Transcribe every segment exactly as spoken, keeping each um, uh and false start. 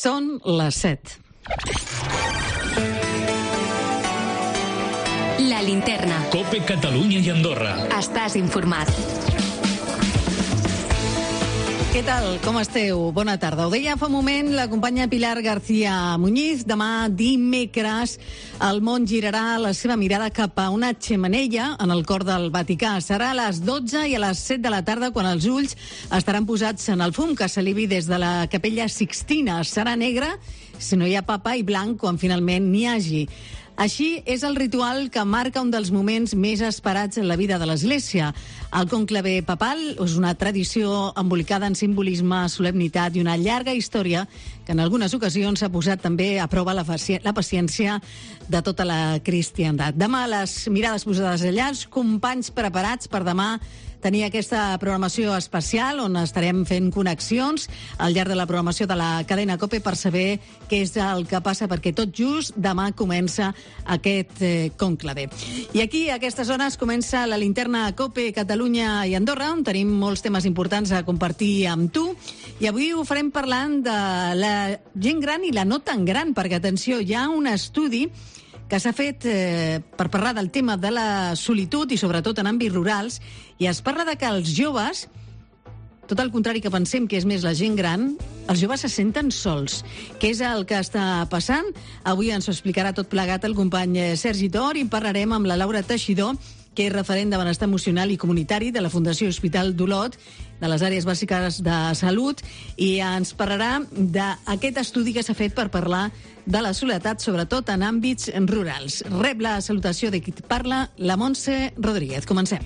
Són les set. La linterna. COPE Catalunya i Andorra. Estàs informat. Què tal? Com esteu? Bona tarda. Ho deia fa un moment la companya Pilar García Muñiz. Demà, dimecres, el món girarà la seva mirada cap a una xemeneia en el cor del Vaticà. Serà a les dotze i a les set de la tarda quan els ulls estaran posats en el fum que s'alivi des de la Capella Sixtina. Serà negre si no hi ha papa i blanc quan finalment n'hi hagi. Així és el ritual que marca un dels moments més esperats en la vida de l'Església. El conclave papal és una tradició embolicada en simbolisme, solemnitat i una llarga història que en algunes ocasions s'ha posat també a prova la, la paciència de tota la cristiandat. Demà les mirades posades allà, els companys preparats per demà tenir aquesta programació especial on estarem fent connexions al llarg de la programació de la cadena COPE per saber què és el que passa, perquè tot just demà comença aquest eh, conclave. I aquí, a aquestes zones, comença la linterna COPE Catalunya i Andorra, on tenim molts temes importants a compartir amb tu. I avui ho farem parlant de la gent gran i la no tan gran, perquè, atenció, hi ha un estudi que s'ha fet eh, per parlar del tema de la solitud i sobretot en àmbits rurals, i es parla de que els joves, tot el contrari que pensem que és més la gent gran, els joves se senten sols. Què és el que està passant? Avui ens ho explicarà tot plegat el company Sergi Tor i parlarem amb la Laura Teixidor, que és referent de benestar emocional i comunitari de la Fundació Hospital d'Olot, de les àrees bàsiques de salut, i ens parlarà d'aquest estudi que s'ha fet per parlar de la soledat, sobretot en àmbits rurals. Rep la salutació de qui parla, la Montse Rodríguez. Comencem.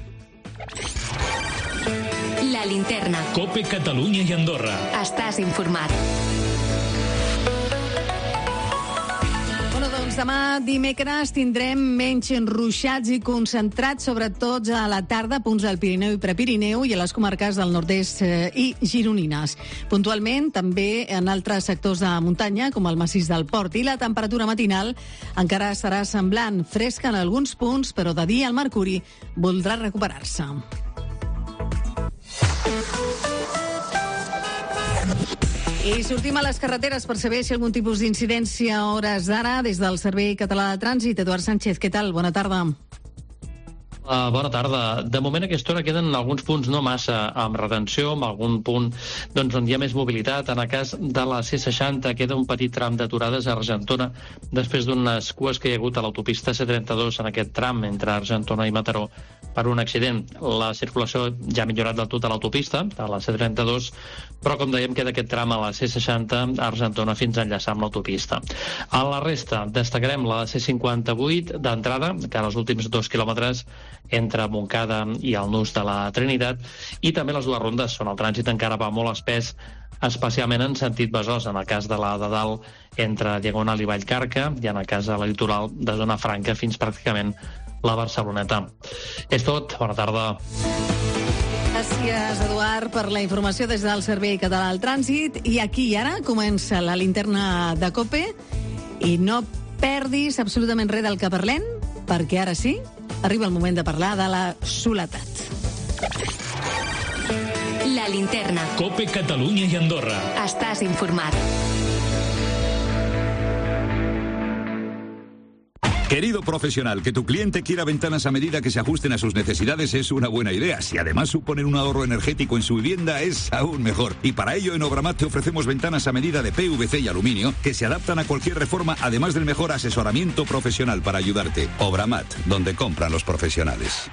La linterna. COPE Catalunya i Andorra. Estàs informat. Bueno, doncs demà dimecres tindrem menys ruixats i concentrats, sobretot a la tarda, punts al Pirineu i Prepirineu i a les comarques del nord-est eh, i gironines. Puntualment, també en altres sectors de muntanya, com el massís del Port, i la temperatura matinal encara serà semblant, fresca en alguns punts, però de dia el mercuri voldrà recuperar-se. I sortim a les carreteres per saber si algun tipus d'incidència a hores d'ara des del Servei Català de Trànsit. Eduard Sánchez, què tal? Bona tarda. Uh, bona tarda. De moment a aquesta hora queden alguns punts no massa amb retenció, amb algun punt doncs, on hi ha més mobilitat. En el cas de la C seixanta queda un petit tram d'aturades a Argentona després d'unes cues que hi ha hagut a l'autopista C trenta-dos en aquest tram entre Argentona i Mataró per un accident. La circulació ja ha millorat del tot a l'autopista, a la C trenta-dos, però com dèiem queda aquest tram a la C seixanta a Argentona fins a enllaçar amb l'autopista. A la resta destacarem la C cinquanta-vuit d'entrada, que en els últims dos quilòmetres entre Montcada i el nus de la Trinitat, i també les dues rondes on el trànsit encara va molt espès, especialment en sentit Besòs, en el cas de la de dalt entre Diagonal i Vallcarca, i en el cas de la litoral de Zona Franca fins pràcticament la Barceloneta. És tot, bona tarda. Gràcies, Eduard, per la informació des del Servei Català del Trànsit. I aquí i ara comença la linterna de COPE, i no perdis absolutament res del que parlem, perquè ara sí, arriba el moment de parlar de la soledat. La linterna. COPE Catalunya i Andorra. Estàs informat. Querido profesional, que tu cliente quiera ventanas a medida que se ajusten a sus necesidades es una buena idea. Si además suponen un ahorro energético en su vivienda, es aún mejor. Y para ello, en Obramat te ofrecemos ventanas a medida de P V C y aluminio que se adaptan a cualquier reforma, además del mejor asesoramiento profesional para ayudarte. Obramat, donde compran los profesionales.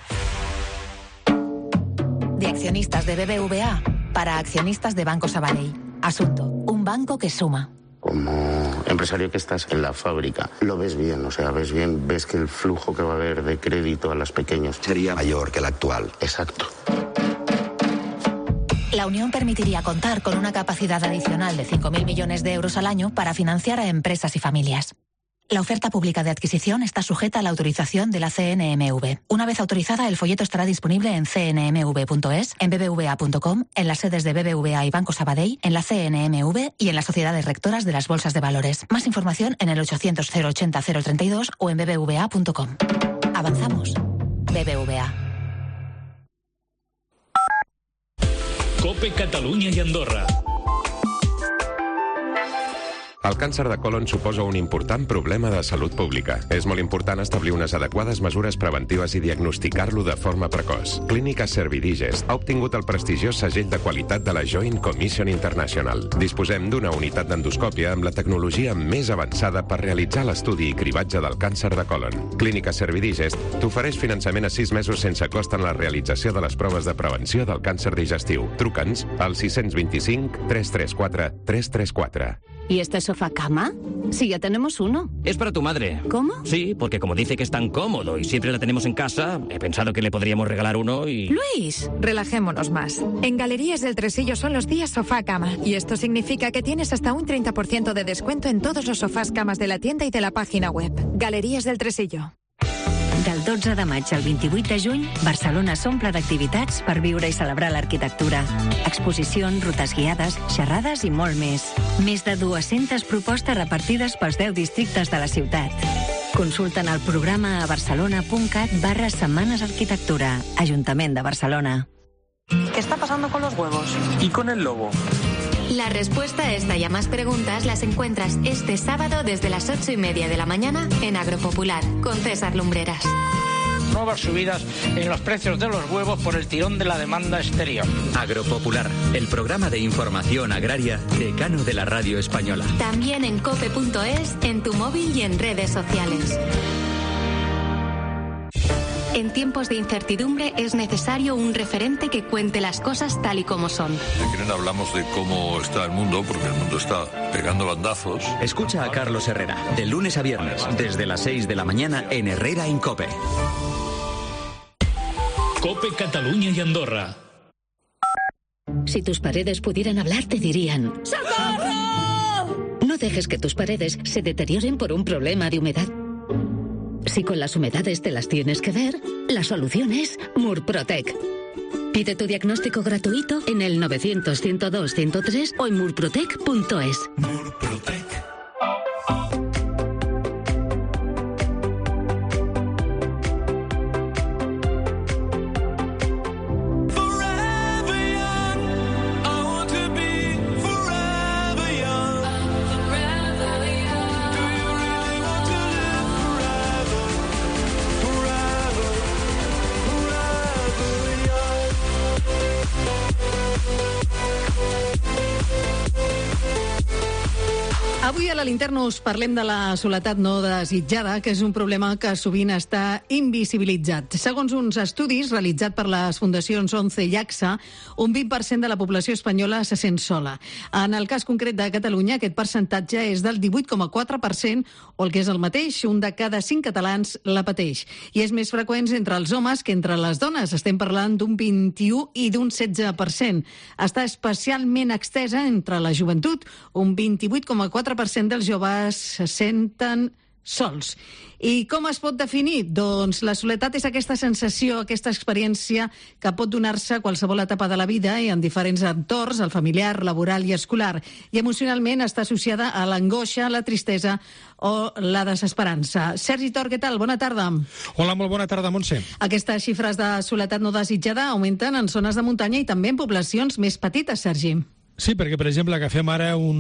De accionistas de B B V A para accionistas de Banco Sabadell. Asunto: un banco que suma. Como empresario que estás en la fábrica, lo ves bien, o sea, ves bien, ves que el flujo que va a haber de crédito a las pequeñas sería mayor que el actual. Exacto. La unión permitiría contar con una capacidad adicional de cinco mil millones de euros al año para financiar a empresas y familias. La oferta pública de adquisición está sujeta a la autorización de la C N M V. Una vez autorizada, el folleto estará disponible en c n m v punto es, en b b v a punto com, en las sedes de B B V A y Banco Sabadell, en la C N M V y en las sociedades rectoras de las bolsas de valores. Más información en el ochocientos cero ochenta cero treinta y dos o en b b v a punto com. Avanzamos. B B V A. COPE Catalunya i Andorra. El càncer de colon suposa un important problema de salut pública. És molt important establir unes adequades mesures preventives i diagnosticar-lo de forma precoç. Clínica Servidigest ha obtingut el prestigiós segell de qualitat de la Joint Commission International. Disposem d'una unitat d'endoscòpia amb la tecnologia més avançada per realitzar l'estudi i cribatge del càncer de colon. Clínica Servidigest t'ofereix finançament a sis mesos sense cost en la realització de les proves de prevenció del càncer digestiu. Truca'ns al sis dos cinc, tres tres quatre, tres tres quatre. ¿Y este sofá cama? Sí, ya tenemos uno. Es para tu madre. ¿Cómo? Sí, porque como dice que es tan cómodo y siempre la tenemos en casa, he pensado que le podríamos regalar uno y... Luis, relajémonos más. En Galerías del Tresillo son los días sofá cama y esto significa que tienes hasta un treinta por ciento de descuento en todos los sofás camas de la tienda y de la página web. Galerías del Tresillo. Del dotze de maig al vint-i-vuit de juny, Barcelona s'omple d'activitats per viure i celebrar l'arquitectura. Exposicions, rutes guiades, xerrades i molt més. Més de dues-centes propostes repartides pels deu districtes de la ciutat. Consulten el programa a barcelona.cat barra Setmanes Arquitectura. Ajuntament de Barcelona. ¿Qué está pasando con los huevos? ¿Y con el lobo? La respuesta a esta y a más preguntas las encuentras este sábado desde las ocho y media de la mañana en Agropopular, con César Lumbreras. Nuevas subidas en los precios de los huevos por el tirón de la demanda exterior. Agropopular, el programa de información agraria decano de la radio española. También en cope punto es, en tu móvil y en redes sociales. En tiempos de incertidumbre es necesario un referente que cuente las cosas tal y como son. Aquí no hablamos de cómo está el mundo, porque el mundo está pegando bandazos. Escucha a Carlos Herrera, de lunes a viernes, desde las seis de la mañana en Herrera en COPE. COPE Cataluña y Andorra. Si tus paredes pudieran hablar, te dirían: ¡socorro! No dejes que tus paredes se deterioren por un problema de humedad. Si con las humedades te las tienes que ver, la solución es Murprotec. Pide tu diagnóstico gratuito en el novecientos, ciento dos, ciento tres o en murprotec punto es. Murprotec. Avui a la Linterna us parlem de la soledat no desitjada, que és un problema que sovint està invisibilitzat. Segons uns estudis realitzats per les fundacions ONCE i AXA, un vint per cent de la població espanyola se sent sola. En el cas concret de Catalunya, aquest percentatge és del divuit coma quatre per cent, o el que és el mateix, un de cada cinc catalans la pateix. I és més freqüent entre els homes que entre les dones. Estem parlant d'un vint-i-u i d'un setze per cent. Està especialment extesa entre la joventut. Un vint-i-vuit coma quatre per cent dels joves se senten sols. I com es pot definir? Doncs la soledat és aquesta sensació, aquesta experiència que pot donar-se a qualsevol etapa de la vida i en diferents entorns, el familiar, laboral i escolar. I emocionalment està associada a l'angoixa, la tristesa o la desesperança. Sergi Tor, què tal? Bona tarda. Hola, molt bona tarda, Montse. Aquestes xifres de soledat no desitjada augmenten en zones de muntanya i també en poblacions més petites, Sergi. Sí, perquè, per exemple, agafem ara un,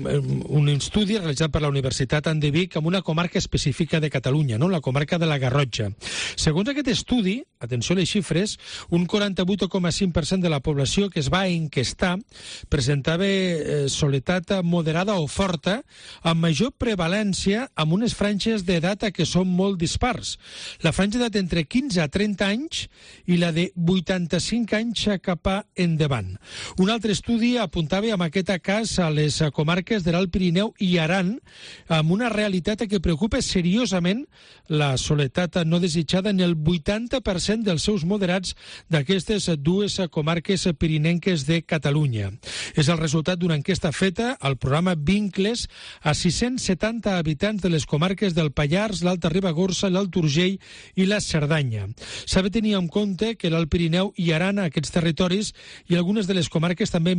un estudi realitzat per la Universitat de Vic amb una comarca específica de Catalunya, no? La comarca de la Garrotxa. Segons aquest estudi, atenció a les xifres, un quaranta-vuit coma cinc per cent de la població que es va enquestar presentava eh, soledat moderada o forta, amb major prevalència amb unes franges d'edat que són molt dispars. La franja d'edat entre quinze a trenta anys i la de vuitanta-cinc anys cap a endavant. Un altre estudi apuntava apuntava en aquest cas a les comarques de l'Alt Pirineu i Aran, amb una realitat que preocupa seriosament la soledat no desitjada en el vuitanta per cent dels seus moderats d'aquestes dues comarques pirinenques de Catalunya. És el resultat d'una enquesta feta al programa Vincles a sis-cents setanta habitants de les comarques del Pallars, l'Alta Ribagorça, l'Alt Urgell i la Cerdanya. S'ha de tenir en compte que l'Alt Pirineu i Aran, aquests territoris, i algunes de les comarques també més envellides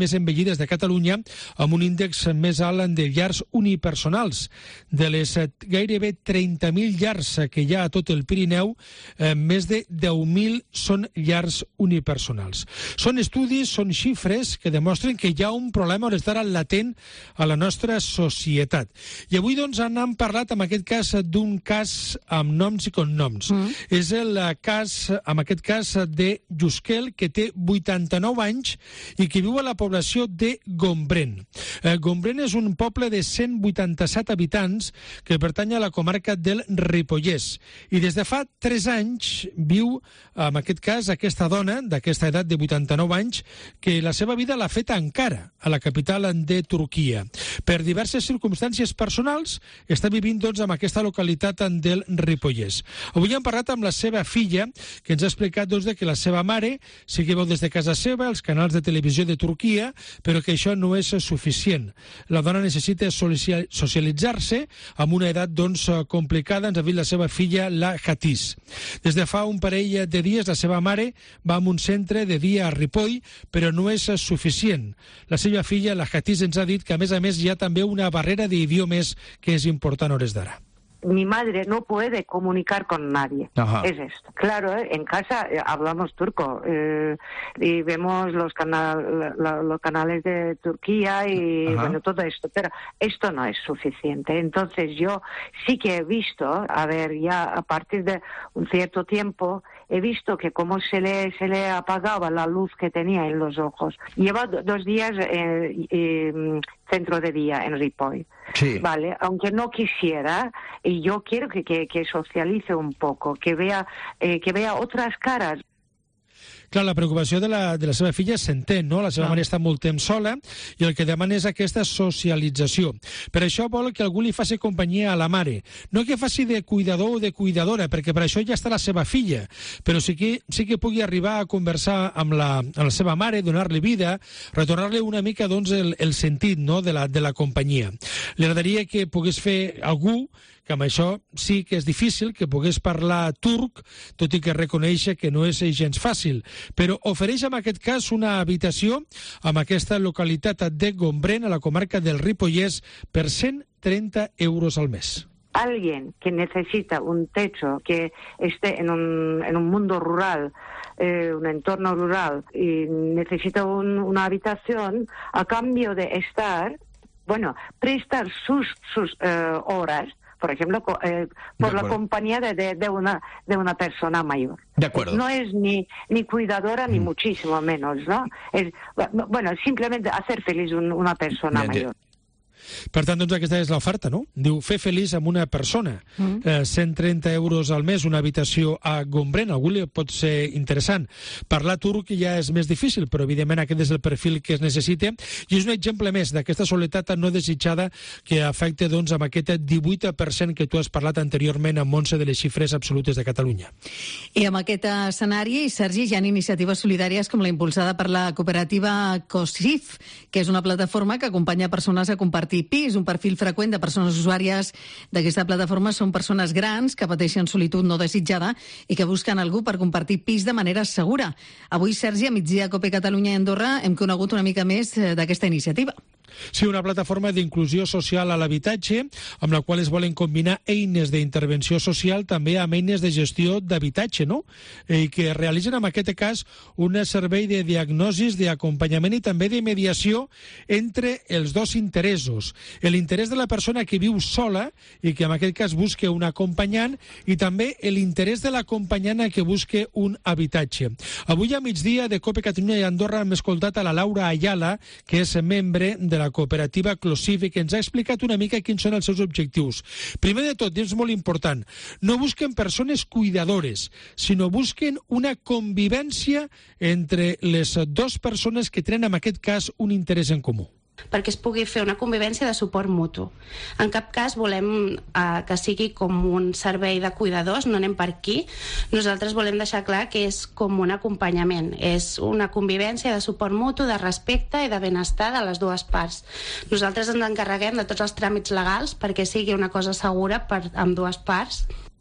construïdes de Catalunya amb un índex més alt de llars unipersonals. De les gairebé trenta mil llars que hi ha a tot el Pirineu, eh, més de deu mil són llars unipersonals. Són estudis, són xifres que demostren que hi ha un problema a l'estar latent a la nostra societat. I avui, doncs, han parlat, en aquest cas, d'un cas amb noms i cognoms. Mm. És el cas, en aquest cas, de Jusquel, que té vuitanta-nou anys i que viu a la població de Gombrèn. Eh, Gombrèn és un poble de cent vuitanta-set habitants que pertany a la comarca del Ripollès. I des de fa tres anys viu, en aquest cas, aquesta dona d'aquesta edat de vuitanta-nou anys, que la seva vida l'ha fet a Ankara, a la capital de Turquia. Per diverses circumstàncies personals, està vivint, doncs, en aquesta localitat del Ripollès. Avui hem parlat amb la seva filla, que ens ha explicat, doncs, que la seva mare sí que veu des de casa seva els canals de televisió de Turquia, però que això no és suficient. La dona necessita socialitzar-se amb una edat, doncs, complicada. Ens ha dit la seva filla, la Hatice. Des de fa un parell de dies, la seva mare va a un centre de dia a Ripoll, però no és suficient. La seva filla, la Hatice, ens ha dit que, a més a més, hi ha també una barrera d'idiomes que és important a hores d'ara. Mi madre no puede comunicar con nadie. Ajá. Es esto. Claro, ¿eh? En casa eh, hablamos turco eh, y vemos los, canal, la, los canales de Turquía y Ajá. bueno, todo esto, pero esto no es suficiente. Entonces yo sí que he visto, a ver, ya a partir de un cierto tiempo, he visto que como se le, se le apagaba la luz que tenía en los ojos. Lleva do, dos días eh, eh, centro de día en Ripoll. Sí. Vale, aunque no quisiera, y yo quiero que, que, que socialice un poco, que vea, eh, que vea otras caras. Clar, la preocupació de la, de la seva filla s'entén, no? La seva ah. mare està molt temps sola i el que demana és aquesta socialització. Per això vol que algú li faci companyia a la mare. No que faci de cuidador o de cuidadora, perquè per això ja està la seva filla, però sí que, sí que pugui arribar a conversar amb la, amb la seva mare, donar-li vida, retornar-li una mica, doncs, el, el sentit, no?, de la, de la companyia. Li agradaria que pogués fer algú que amb això sí que és difícil, que pogués parlar turc, tot i que reconèixer que no és gens fàcil, però ofereix en aquest cas una habitació en aquesta localitat de Gombrèn, a la comarca del Ripollès, per cent trenta euros al mes. Alguien que necesita un techo, que esté en un, en un mundo rural, eh, un entorno rural, y necesita un, una habitación a cambio de estar, bueno, prestar sus, sus eh, horas, por ejemplo, eh, por la compañía de, de, de, una, de una persona mayor. De acuerdo. No es ni, ni cuidadora, mm. ni muchísimo menos, ¿no? Es, bueno, simplemente hacer feliz un, una persona Bien, mayor. Per tant, doncs, aquesta és l'oferta, no? Diu, fer feliç amb una persona. Mm. Eh, cent trenta euros al mes, una habitació a Gombrèn. Algú li pot ser interessant. Parlar turc ja és més difícil, però evidentment aquest és el perfil que es necessita. I és un exemple més d'aquesta soledat no desitjada que afecta, doncs, amb aquest divuit per cent que tu has parlat anteriorment amb Montse de les xifres absolutes de Catalunya. I amb aquest escenari, Sergi, hi ha iniciatives solidàries com la impulsada per la cooperativa COSIF, que és una plataforma que acompanya persones a compartir pis. Un perfil freqüent de persones usuàries d'aquesta plataforma són persones grans que pateixen solitud no desitjada i que busquen algú per compartir pis de manera segura. Avui, Sergi, a migdia Cope Catalunya i Andorra hem conegut una mica més d'aquesta iniciativa. Sí, una plataforma d'inclusió social a l'habitatge, amb la qual es volen combinar eines d'intervenció social també amb eines de gestió d'habitatge, no? I que realitzen, en aquest cas, un servei de diagnosis, d'acompanyament i també de mediació entre els dos interessos. L'interès de la persona que viu sola i que en aquest cas busca un acompanyant i també l'interès de l'acompanyant que busca un habitatge. Avui a migdia de Cope Catalunya i Andorra hem escoltat a la Laura Ayala, que és membre de la cooperativa COSIF, que ens ha explicat una mica quins són els seus objectius. Primer de tot, i és molt important, no busquen persones cuidadores, sinó busquen una convivència entre les dues persones que tenen, en aquest cas, un interès en comú. Perquè es pugui fer una convivència de suport mutu. En cap cas volem eh, que sigui com un servei de cuidadors, no anem per aquí. Nosaltres volem deixar clar que és com un acompanyament, és una convivència de suport mutu, de respecte i de benestar de les dues parts. Nosaltres ens encarreguem de tots els tràmits legals perquè sigui una cosa segura per amb dues parts.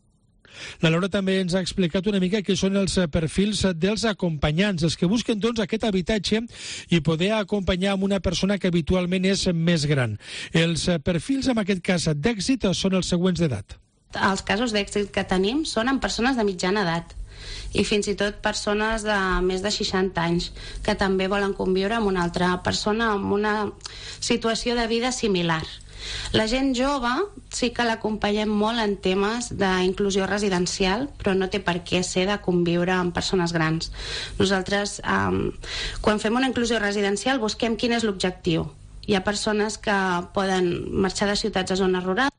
La Laura també ens ha explicat una mica què són els perfils dels acompanyants, els que busquen doncs aquest habitatge i poder acompanyar amb una persona que habitualment és més gran. Els perfils, en aquest cas d'èxit, són els següents d'edat. Els casos d'èxit que tenim són en persones de mitjana edat i fins i tot persones de més de seixanta anys que també volen conviure amb una altra persona amb una situació de vida similar. La gent jove sí que l'acompanyem molt en temes d'inclusió residencial, però no té per què ser de conviure amb persones grans. Nosaltres, eh, quan fem una inclusió residencial, busquem quin és l'objectiu. Hi ha persones que poden marxar de ciutats a zones rurals.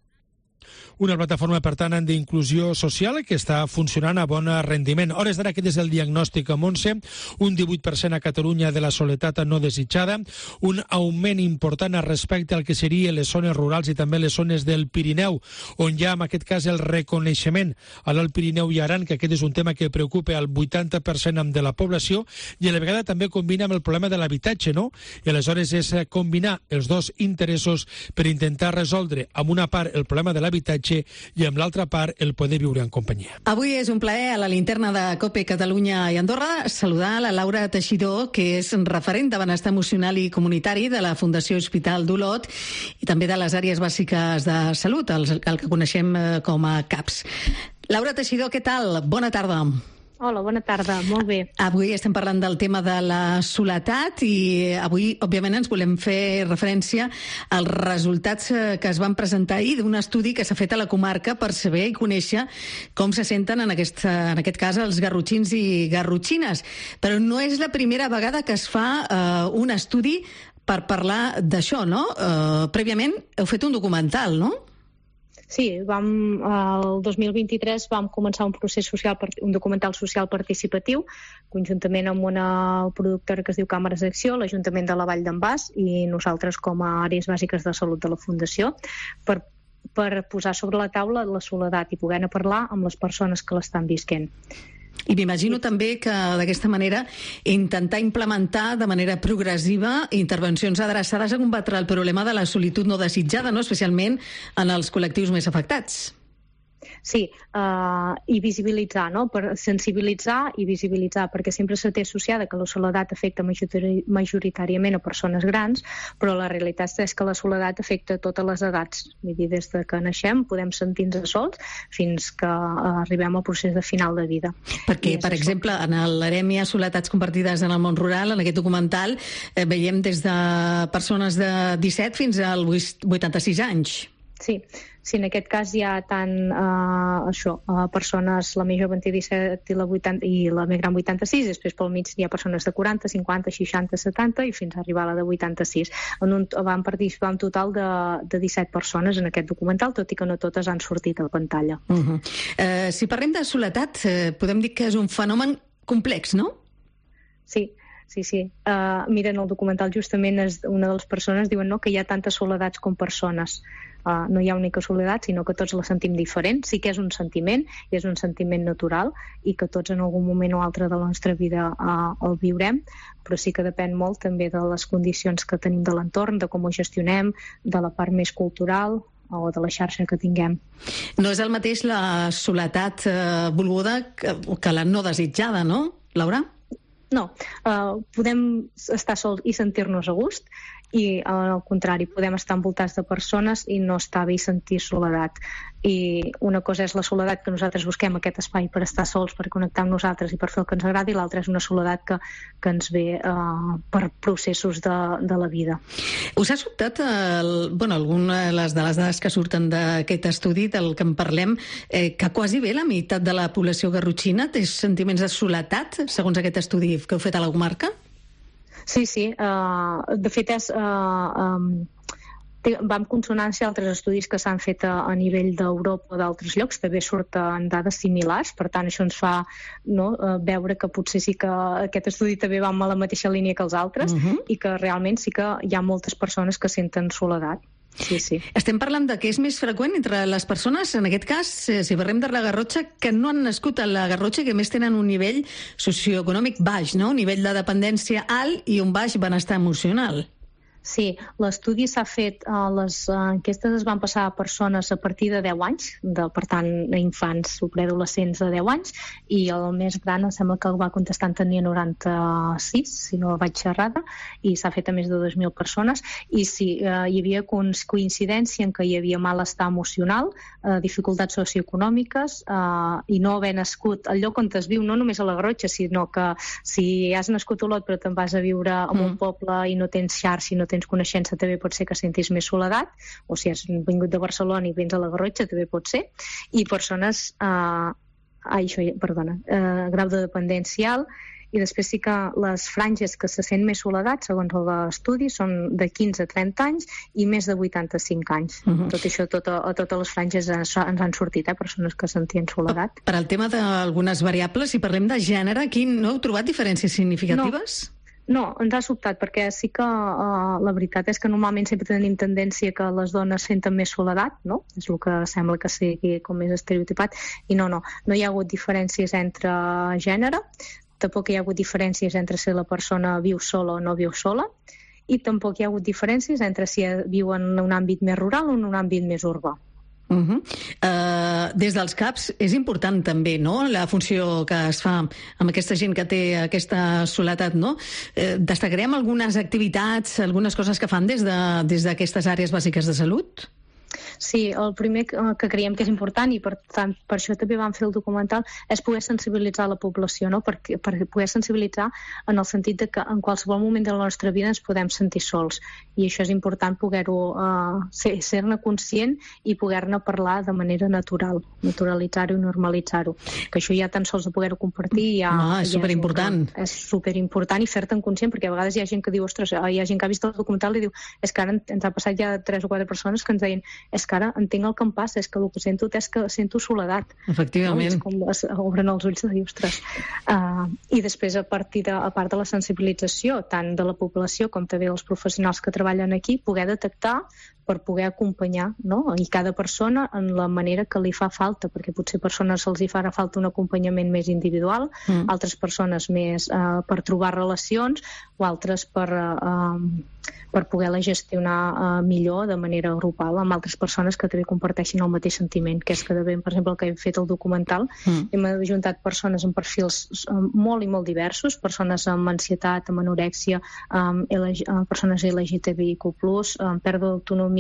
Una plataforma, per tant, d'inclusió social que està funcionant a bon rendiment. Hores d'ara, aquest és el diagnòstic a Montse. Un divuit per cent a Catalunya de la soledat no desitjada, un augment important respecte al que serien les zones rurals i també les zones del Pirineu, on hi ha, en aquest cas, el reconeixement a l'Alt Pirineu i Aran, que aquest és un tema que preocupa al vuitanta per cent de la població, i a la vegada també combina amb el problema de l'habitatge, no? I aleshores és combinar els dos interessos per intentar resoldre amb una part el problema de l'habitatge i amb l'altra part el poder viure en companyia. Avui és un plaer a la linterna de COPE Catalunya i Andorra saludar la Laura Teixidor, que és referent de benestar emocional i comunitari de la Fundació Hospital d'Olot i també de les àrees bàsiques de salut, el, el que coneixem com a CAPS. Laura Teixidor, què tal? Bona tarda. Hola, bona tarda, molt bé. Avui estem parlant del tema de la soledat i avui, òbviament, ens volem fer referència als resultats que es van presentar ahir d'un estudi que s'ha fet a la comarca per saber i conèixer com se senten en aquest, en aquest cas els garrotxins i garrotxines. Però no és la primera vegada que es fa eh, un estudi per parlar d'això, no? Eh, prèviament heu fet un documental, no? Sí, vam, el dos mil vint-i-tres vam començar un procés social, un documental social participatiu, conjuntament amb una productora que es diu Càmeres d'Acció, l'Ajuntament de la Vall d'en Bas i nosaltres com a àrees bàsiques de salut de la Fundació, per, per posar sobre la taula la soledat i poder-ne parlar amb les persones que l'estan visquent. I m'imagino també que d'aquesta manera intentar implementar de manera progressiva intervencions adreçades a combatre el problema de la solitud no desitjada, no? Especialment en els col·lectius més afectats. Sí, uh, i visibilitzar, no? Per sensibilitzar i visibilitzar, perquè sempre se té associada que la soledat afecta majoritàriament a persones grans, però la realitat és que la soledat afecta a totes les edats. Vull dir, des de que naixem podem sentir-nos sols fins que uh, arribem al procés de final de vida. Perquè, per exemple, en l'Erèmia Soletats Compartides en el món rural, en aquest documental, eh, veiem des de persones de disset fins als vuitanta-sis anys. Sí, sí, en aquest cas hi ha tant eh, això, eh, persones, la més jove en té disset i la, vuitanta, i la més gran vuitanta-sis, després pel mig hi ha persones de quaranta, cinquanta, seixanta, setanta i fins a arribar a la de vuitanta-sis. En un, vam participar un total de, de disset persones en aquest documental, tot i que no totes han sortit a la pantalla. Uh-huh. eh, si parlem de soledat, eh, podem dir que és un fenomen complex, no? Sí. Sí, sí. Uh, mira, en el documental justament és, una de les persones diuen no, que hi ha tantes soledats com persones. Uh, no hi ha única soledat, sinó que tots la sentim diferent. Sí que és un sentiment, i és un sentiment natural, i que tots en algun moment o altre de la nostra vida uh, el viurem, però sí que depèn molt també de les condicions que tenim de l'entorn, de com ho gestionem, de la part més cultural o de la xarxa que tinguem. No és el mateix la soledat eh, volguda que, que la no desitjada, no, Laura? No, uh, podem estar sols i sentir-nos a gust i al contrari, podem estar envoltats de persones i no estar bé i sentir soledat. I una cosa és la soledat que nosaltres busquem aquest espai per estar sols, per connectar amb nosaltres i per fer el que ens agradi, i l'altra és una soledat que, que ens ve uh, per processos de, de la vida. Us ha sobtat el, bueno, algunes de les dades que surten d'aquest estudi del que en parlem, eh, que quasi bé la meitat de la població garrotxina té sentiments de soledat, segons aquest estudi que heu fet a la comarca? Sí, sí. Uh, de fet, és, uh, um, va en consonància a altres estudis que s'han fet a, a nivell d'Europa o d'altres llocs. També surten dades similars, per tant, això ens fa no, uh, veure que potser sí que aquest estudi també va en la mateixa línia que els altres uh-huh. i que realment sí que hi ha moltes persones que senten soledat. Sí, sí. Estem parlant de què és més freqüent entre les persones, en aquest cas, si parlem de la Garrotxa, que no han nascut a la Garrotxa, que més tenen un nivell socioeconòmic baix, no? Un nivell de dependència alt i un baix benestar emocional. Sí, l'estudi s'ha fet, uh, les enquestes es van passar a persones a partir de deu anys, de, per tant, a infants o preadolescents de deu anys, i el més gran em sembla que el va contestar en tenia noranta-sis, si no vaig errada, i s'ha fet a més de dos mil persones, i sí, uh, hi havia coincidència en que hi havia malestar emocional, uh, dificultats socioeconòmiques, uh, i no haver nascut al lloc on es viu, no només a la Garrotxa, sinó que si has nascut a Olot però te'n vas a viure en un mm. poble i no tens xarxa i no tens coneixença, també pot ser que sentis més soledat, o si has vingut de Barcelona i vens a la Garrotxa, també pot ser, i persones, eh, ai, això, perdona, eh, grau de dependencial, i després sí que les franges que se sent més soledat, segons l'estudi, són de quinze a trenta anys i més de vuitanta-cinc anys. Uh-huh. Tot això, tot, a totes les franges ens, ens han sortit, eh, persones que sentien soledat. Per al tema d'algunes variables, si parlem de gènere, aquí no heu trobat diferències significatives? No. No, ens ha sobtat, perquè sí que uh, la veritat és que normalment sempre tenim tendència que les dones senten més soledat, no? És el que sembla que sigui com més estereotipat, i no, no, no hi ha hagut diferències entre gènere, tampoc hi ha hagut diferències entre si la persona viu sola o no viu sola, i tampoc hi ha hagut diferències entre si viu en un àmbit més rural o en un àmbit més urbà. Uh-huh. Uh, des dels C A Ps és important també, no?, la funció que es fa amb aquesta gent que té aquesta soledat, no? Uh, destacarem algunes activitats, algunes coses que fan des de, des d'aquestes àrees bàsiques de salut? Sí, el primer que creiem que és important, i per tant per això també vam fer el documental, és poder sensibilitzar la població, no? per, per poder sensibilitzar en el sentit de que en qualsevol moment de la nostra vida ens podem sentir sols, i això és important poder-ho uh, ser, ser-ne conscient i poder-ne parlar de manera natural, naturalitzar-ho i normalitzar-ho, que això ja tan sols de poder-ho compartir ja, ah, és ja superimportant. És, és superimportant, i fer-te'n conscient, perquè a vegades hi ha gent que diu, ostres, hi ha gent que ha vist el documental i diu, és que ara ens ha passat ja tres o quatre persones que ens deien, és que ara entenc el que em passa, és que el que sento és que sento soledat. Efectivament. No? És com es obren els ulls de dir, ostres. Uh, I després, a partir de, a part de la sensibilització, tant de la població com també dels professionals que treballen aquí, poder detectar per poder acompanyar, no? I cada persona en la manera que li fa falta, perquè potser persones se'ls hi farà falta un acompanyament més individual, mm. altres persones més uh, per trobar relacions, o altres per, uh, per poder-la gestionar uh, millor de manera grupal amb altres persones que també comparteixin el mateix sentiment, que és que de ben, per exemple, el que hem fet el documental, mm. hem ajuntat persones amb perfils uh, molt i molt diversos, persones amb ansietat, amb anorèxia, um, L G, uh, persones L G T B I Q plus, amb pèrdua d'autonomia,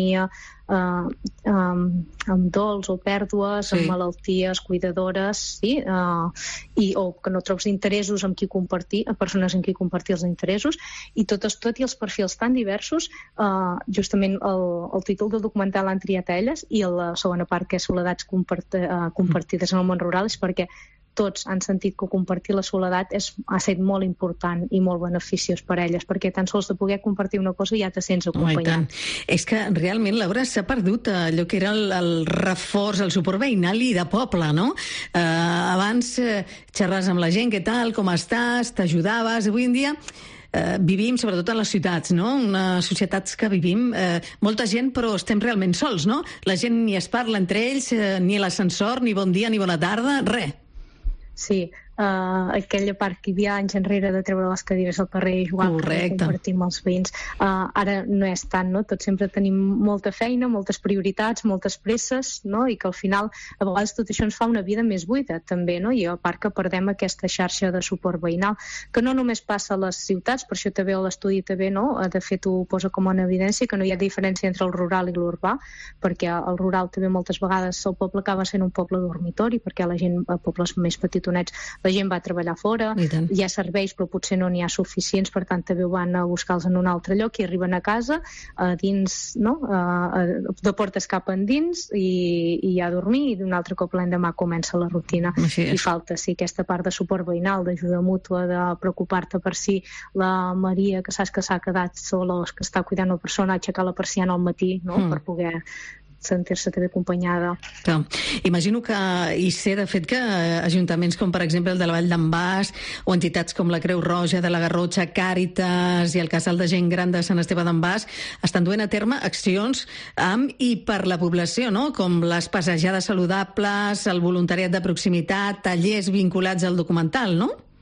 Uh, um, amb dols o pèrdues, sí. amb malalties, cuidadores, sí? uh, i, o que no trobes interessos amb qui compartir, a persones amb qui compartir els interessos, i tot, tot i els perfils tan diversos, uh, justament el, el títol del documental l'han triat a elles, i la segona part, que és soledats compart uh, compartides en el món rural, és perquè tots han sentit que compartir la soledat és, ha estat molt important i molt beneficiós per a elles, perquè tan sols de poder compartir una cosa ja te sents acompanyat. Oh, és que realment, Laura, s'ha perdut allò que era el, el reforç, el suport veïnal i de poble, no? Uh, abans uh, xerraves amb la gent, què tal, com estàs, t'ajudaves. Avui en dia uh, vivim, sobretot en les ciutats, no? Unes societats que vivim, uh, molta gent, però estem realment sols, no? La gent ni es parla entre ells, uh, ni a l'ascensor, ni bon dia, ni bona tarda, res. Sí, uh, aquella part que hi havia anys enrere de treure les cadires al carrer i jugar, compartir amb els veïns, uh, ara no és tant, no? Tots sempre tenim molta feina, moltes prioritats, moltes presses, no? I que al final a vegades tot això ens fa una vida més buida també, no? I a part que perdem aquesta xarxa de suport veïnal, que no només passa a les ciutats, per això també l'estudi també, no? De fet ho posa com una evidència, que no hi ha diferència entre el rural i l'urbà, perquè el rural també moltes vegades el poble acaba sent un poble dormitori, perquè la gent a pobles més petits la gent va a treballar fora, hi ha serveis però potser no n'hi ha suficients, per tant també van a buscar-los en un altre lloc i arriben a casa a dins, no? A, de portes cap endins i, i a dormir, i d'un altre cop l'endemà comença la rutina. I falta sí aquesta part de suport veïnal, d'ajuda mútua, de preocupar-te per si la Maria, que saps que s'ha quedat sola o que està cuidant una persona, aixecar la persiana al matí, no? Mm. Per poder sentir-se també acompanyada. Clar. Imagino que, i sé de fet que ajuntaments com per exemple el de la Vall d'en Bas o entitats com la Creu Roja de la Garrotxa, Càritas i el Casal de Gent Gran de Sant Esteve d'en Bas estan duent a terme accions amb i per la població, no? Com les passejades saludables, el voluntariat de proximitat, tallers vinculats al documental, no?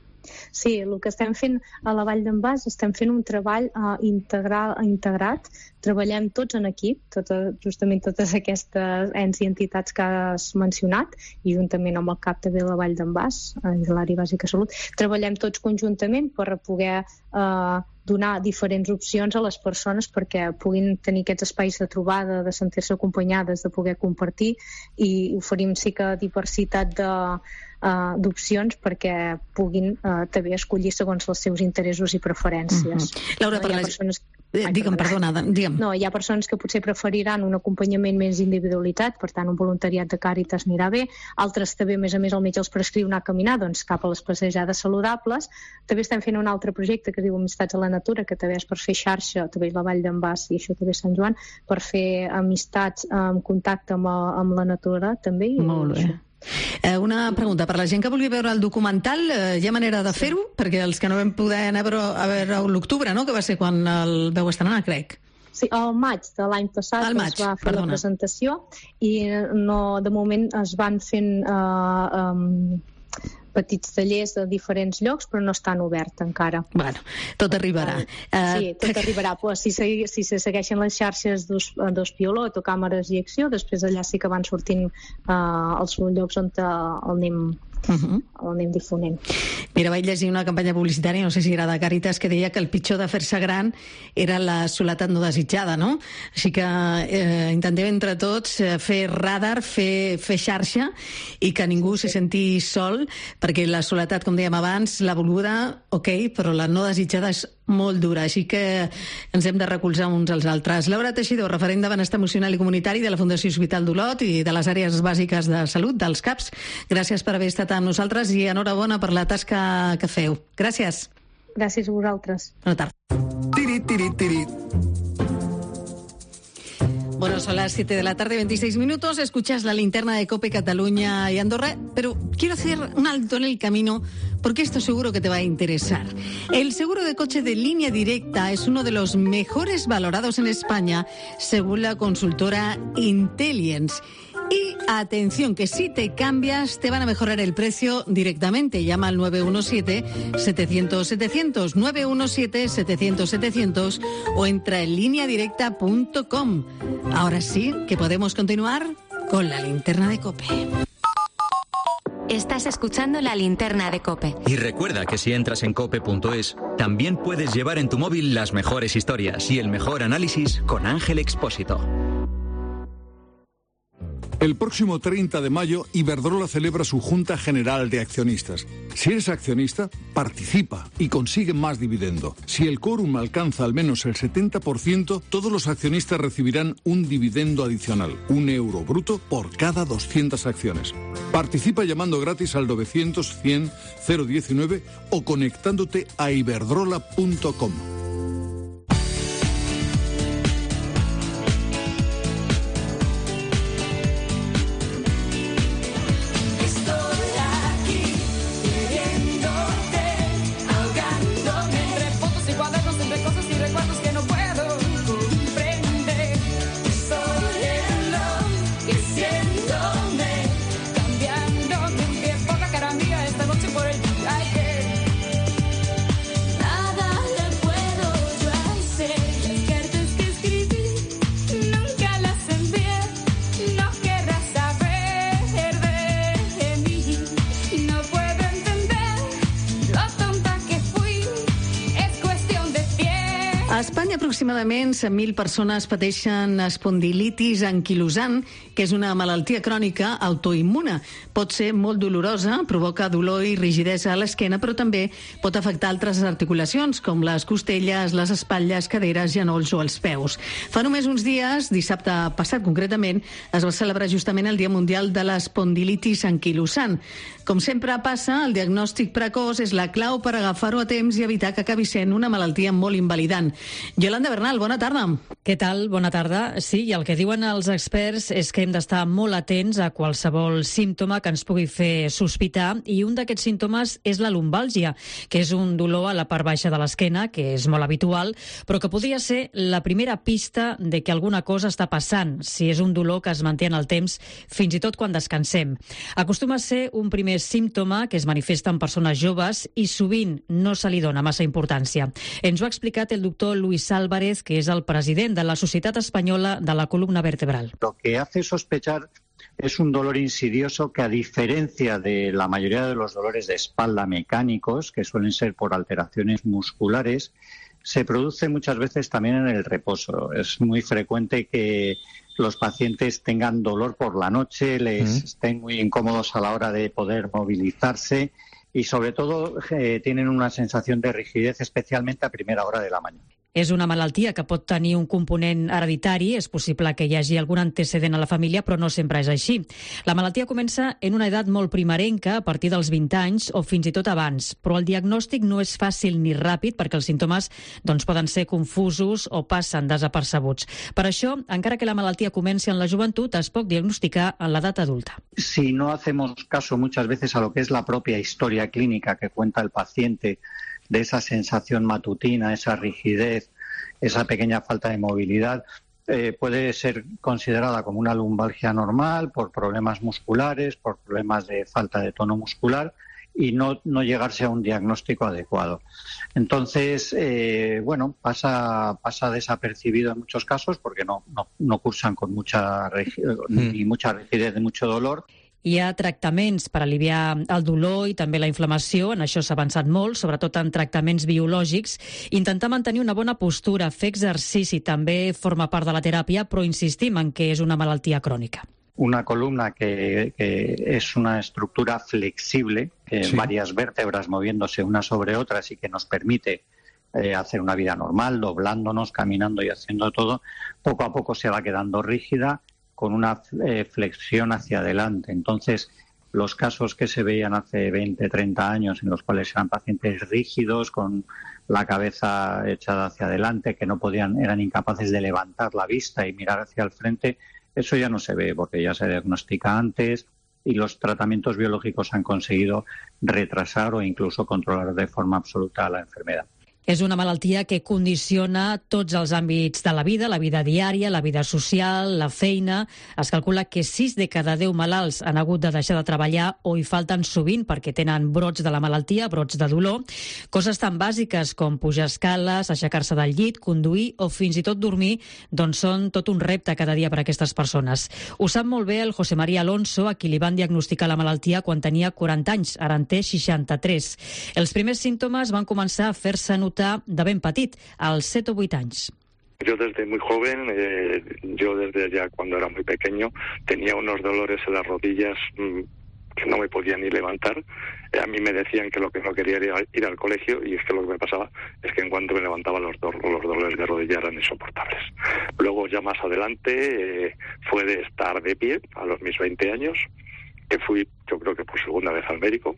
Sí, el que estem fent a la Vall d'en Bas, estem fent un treball uh, integral, integrat, treballem tots en equip, tota, justament totes aquestes ens i entitats que has mencionat, i juntament amb el cap també de la Vall d'en Bas, uh, de l'àrea bàsica de salut, treballem tots conjuntament per poder uh, donar diferents opcions a les persones perquè puguin tenir aquests espais de trobada, de sentir-se acompanyades, de poder compartir, i oferim sí que diversitat de, uh, d'opcions perquè puguin uh, també escollir segons els seus interessos i preferències. Uh-huh. Laura, per no, les... persones... Eh, digue'm, perdona, digue'm. No, hi ha persones que potser preferiran un acompanyament més individualitat, per tant un voluntariat de Càritas anirà bé, altres també, a més a més, el metge els prescriu anar a caminar, doncs cap a les passejades saludables. També estem fent un altre projecte que es diu Amistats a la Natura, que també és per fer xarxa, també és la Vall d'en Bas i això també és Sant Joan, per fer amistats en contacte amb, amb la natura també. Molt bé. Eh, una pregunta, per la gent que vulgui veure el documental, eh, hi ha manera de fer-ho? Perquè els que no vam poder anar a veure, a veure l'octubre, no?, que va ser quan el veu estrenar, crec. Sí, al maig de l'any passat maig, es va fer perdona. la presentació i no, de moment es van fent uh, um, petits tallers de diferents llocs, però no estan oberts encara. Bueno, tot arribarà. Sí, tot arribarà. Però si, se, si se segueixen les xarxes d'Os, d'Ospiolot o Càmeres i Acció, després allà sí que van sortint uh, els llocs on el anem, uh-huh. el anem difonent. Mira, vaig llegir una campanya publicitària, no sé si era de Càritas, que deia que el pitjor de fer-se gran era la soledat no desitjada, no? Així que eh, intentem entre tots fer radar, fer, fer xarxa i que ningú se senti sol, perquè la soledat, com dèiem abans, la voluda, ok, però la no desitjada és molt dura, així que ens hem de recolzar uns als altres. Laura Teixidor, referent de benestar emocional i comunitari de la Fundació Hospital d'Olot i de les àrees bàsiques de salut, dels CAPs, gràcies per haver estat amb nosaltres i enhorabona per la tasca que feu. Gràcies. Gràcies a vosaltres. Bona tarda. Tiri, tiri, tiri. Bueno, son las siete de la tarde, veintiséis minutos. Escuchas la linterna de COPE Cataluña y Andorra, pero quiero hacer un alto en el camino porque esto seguro que te va a interesar. El seguro de coche de Línea Directa es uno de los mejores valorados en España, según la consultora Intellience. Y atención, que si te cambias te van a mejorar el precio directamente. Llama al nueve uno siete, setecientos, setecientos, nueve uno siete, setecientos, setecientos o entra en línea directa punto com. Ahora sí que podemos continuar con la linterna de COPE. Estás escuchando la linterna de COPE. Y recuerda que si entras en cope punto es, también puedes llevar en tu móvil las mejores historias y el mejor análisis con Ángel Expósito. El próximo treinta de mayo, Iberdrola celebra su Junta General de Accionistas. Si eres accionista, participa y consigue más dividendo. Si el quórum alcanza al menos el setenta por ciento, todos los accionistas recibirán un dividendo adicional, un euro bruto por cada doscientas acciones. Participa llamando gratis al novecientos, cien, cero diecinueve o conectándote a iberdrola punto com. A Espanya aproximadament cent mil persones pateixen espondilitis anquilosant, que és una malaltia crònica autoimmune. Pot ser molt dolorosa, provoca dolor i rigidesa a l'esquena, però també pot afectar altres articulacions, com les costelles, les espatlles, caderes, genolls o els peus. Fa només uns dies, dissabte passat concretament, es va celebrar justament el Dia Mundial de l'Espondilitis Anquilosant. Com sempre passa, el diagnòstic precoç és la clau per agafar-ho a temps i evitar que acabi sent una malaltia molt invalidant. Yolanda Bernal, bona tarda. Què tal? Bona tarda. Sí, i el que diuen els experts és que hem d'estar molt atents a qualsevol símptoma que ens pugui fer sospitar, i un d'aquests símptomes és la lumbàlgia, que és un dolor a la part baixa de l'esquena, que és molt habitual, però que podria ser la primera pista de que alguna cosa està passant, si és un dolor que es manté en el temps, fins i tot quan descansem. Acostuma a ser un primer símptoma que es manifesta en persones joves i sovint no se li dona massa importància. Ens ho ha explicat el doctor Luis Álvarez, que és el president de la Societat Espanyola de la Columna Vertebral. Lo que hace sospechar es un dolor insidioso que, a diferencia de la mayoría de los dolores de espalda mecánicos, que suelen ser por alteraciones musculares, se produce muchas veces también en el reposo. Es muy frecuente que los pacientes tengan dolor por la noche, les mm. estén muy incómodos a la hora de poder movilizarse y, sobre todo, eh, tienen una sensación de rigidez, especialmente a primera hora de la mañana. És una malaltia que pot tenir un component hereditari, és possible que hi hagi algun antecedent a la família, però no sempre és així. La malaltia comença en una edat molt primerenca, a partir dels vint anys o fins i tot abans, però el diagnòstic no és fàcil ni ràpid perquè els símptomes doncs, poden ser confusos o passen desapercebuts. Per això, encara que la malaltia comenci en la joventut, es pot diagnosticar en l'edat adulta. Si no hacemos caso muchas veces a lo que es la propia historia clínica que cuenta el paciente, de esa sensación matutina, esa rigidez, esa pequeña falta de movilidad, eh, puede ser considerada como una lumbalgia normal por problemas musculares, por problemas de falta de tono muscular y no, no llegarse a un diagnóstico adecuado. Entonces, eh, bueno, pasa, pasa desapercibido en muchos casos porque no, no, no cursan con mucha rigidez, mm. ni mucha rigidez ni mucho dolor. Hi ha tractaments per aliviar el dolor i també la inflamació, en això s'ha avançat molt, sobretot en tractaments biològics. Intentar mantenir una bona postura, fer exercici també forma part de la teràpia, però insistim en que és una malaltia crònica. Una columna que, que es una estructura flexible, que sí. varias vértebras moviéndose unas sobre otras y que nos permite eh, hacer una vida normal, doblándonos, caminando y haciendo todo, poco a poco se va quedando rígida, con una eh, flexión hacia adelante. Entonces, los casos que se veían hace veinte, treinta años, en los cuales eran pacientes rígidos, con la cabeza echada hacia adelante, que no podían, eran incapaces de levantar la vista y mirar hacia el frente, eso ya no se ve, porque ya se diagnostica antes y los tratamientos biológicos han conseguido retrasar o incluso controlar de forma absoluta la enfermedad. És una malaltia que condiciona tots els àmbits de la vida, la vida diària, la vida social, la feina. Es calcula que sis de cada deu malalts han hagut de deixar de treballar o hi falten sovint perquè tenen brots de la malaltia, brots de dolor. Coses tan bàsiques com pujar escales, aixecar-se del llit, conduir o fins i tot dormir, doncs són tot un repte cada dia per a aquestes persones. Ho sap molt bé el José María Alonso, a qui li van diagnosticar la malaltia quan tenia quaranta anys, ara en té seixanta-tres. Els primers símptomes van començar a fer-se notar de ben petit, als set o vuit anys. Yo desde muy joven, eh, yo desde ya cuando era muy pequeño, tenía unos dolores en las rodillas mmm, que no me podía ni levantar. Eh, a mí me decían que lo que no quería era ir al colegio, y es que lo que me pasaba es que en cuanto me levantaba los, do los dolores de rodilla eran insoportables. Luego ya más adelante eh, fue de estar de pie a los mis veinte años, que fui yo creo que por segunda vez al médico,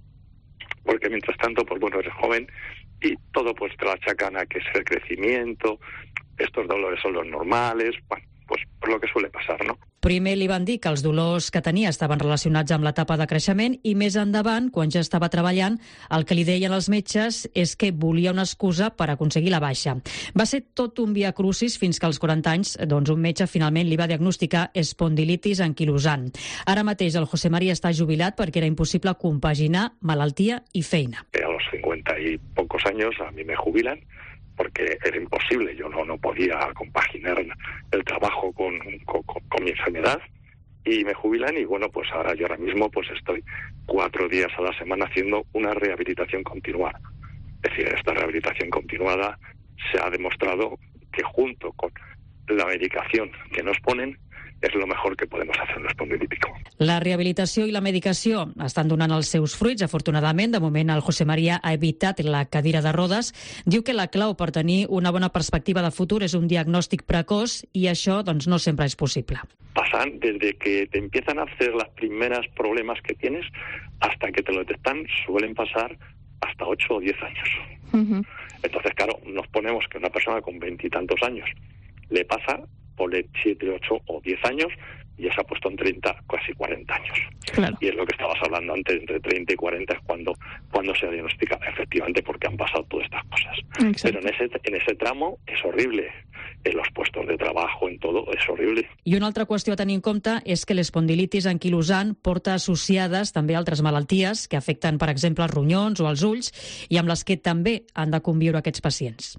porque mientras tanto, pues bueno, eres joven y todo pues te lo achacan a que es el crecimiento, estos dolores son los normales, bueno, pues por lo que suele pasar, ¿no? Primer li van dir que els dolors que tenia estaven relacionats amb l'etapa de creixement i més endavant, quan ja estava treballant, el que li deien els metges és que volia una excusa per aconseguir la baixa. Va ser tot un via crucis fins que als quaranta anys doncs, un metge finalment li va diagnosticar espondilitis anquilosant. Ara mateix el José María està jubilat perquè era impossible compaginar malaltia i feina. A los cincuenta y pocos años a mí me jubilan, porque era imposible, yo no, no podía compaginar el trabajo con, con, con mi enfermedad, y me jubilan y bueno, pues ahora yo ahora mismo pues estoy cuatro días a la semana haciendo una rehabilitación continuada. Es decir, esta rehabilitación continuada se ha demostrado que junto con la medicación que nos ponen és el mejor que podemos hacer en l'espondilítico. La rehabilitació i la medicació estan donant els seus fruits, afortunadament. De moment, el José María ha evitat la cadira de rodes. Diu que la clau per tenir una bona perspectiva de futur és un diagnòstic precoç i això doncs, no sempre és possible. Pasan desde que te empiezan a hacer las primeras problemas que tienes hasta que te lo detectan, suelen pasar hasta ocho o diez años. Uh-huh. Entonces, claro, nos ponemos que una persona con veintitantos años le pasa, ponle siete, ocho o diez años, y ya se ha puesto en treinta, casi cuarenta años. Claro. Y es lo que estabas hablando antes, entre treinta y cuarenta es cuando, cuando se diagnostica, efectivamente, porque han pasado todas estas cosas. Exacto. Pero en ese, en ese tramo es horrible. En los puestos de trabajo, en todo, és horrible. I una altra qüestió a tenir en compte és que l'espondilitis anquilosant porta associades també altres malalties que afecten, per exemple, els ronyons o els ulls i amb les que també han de conviure aquests pacients.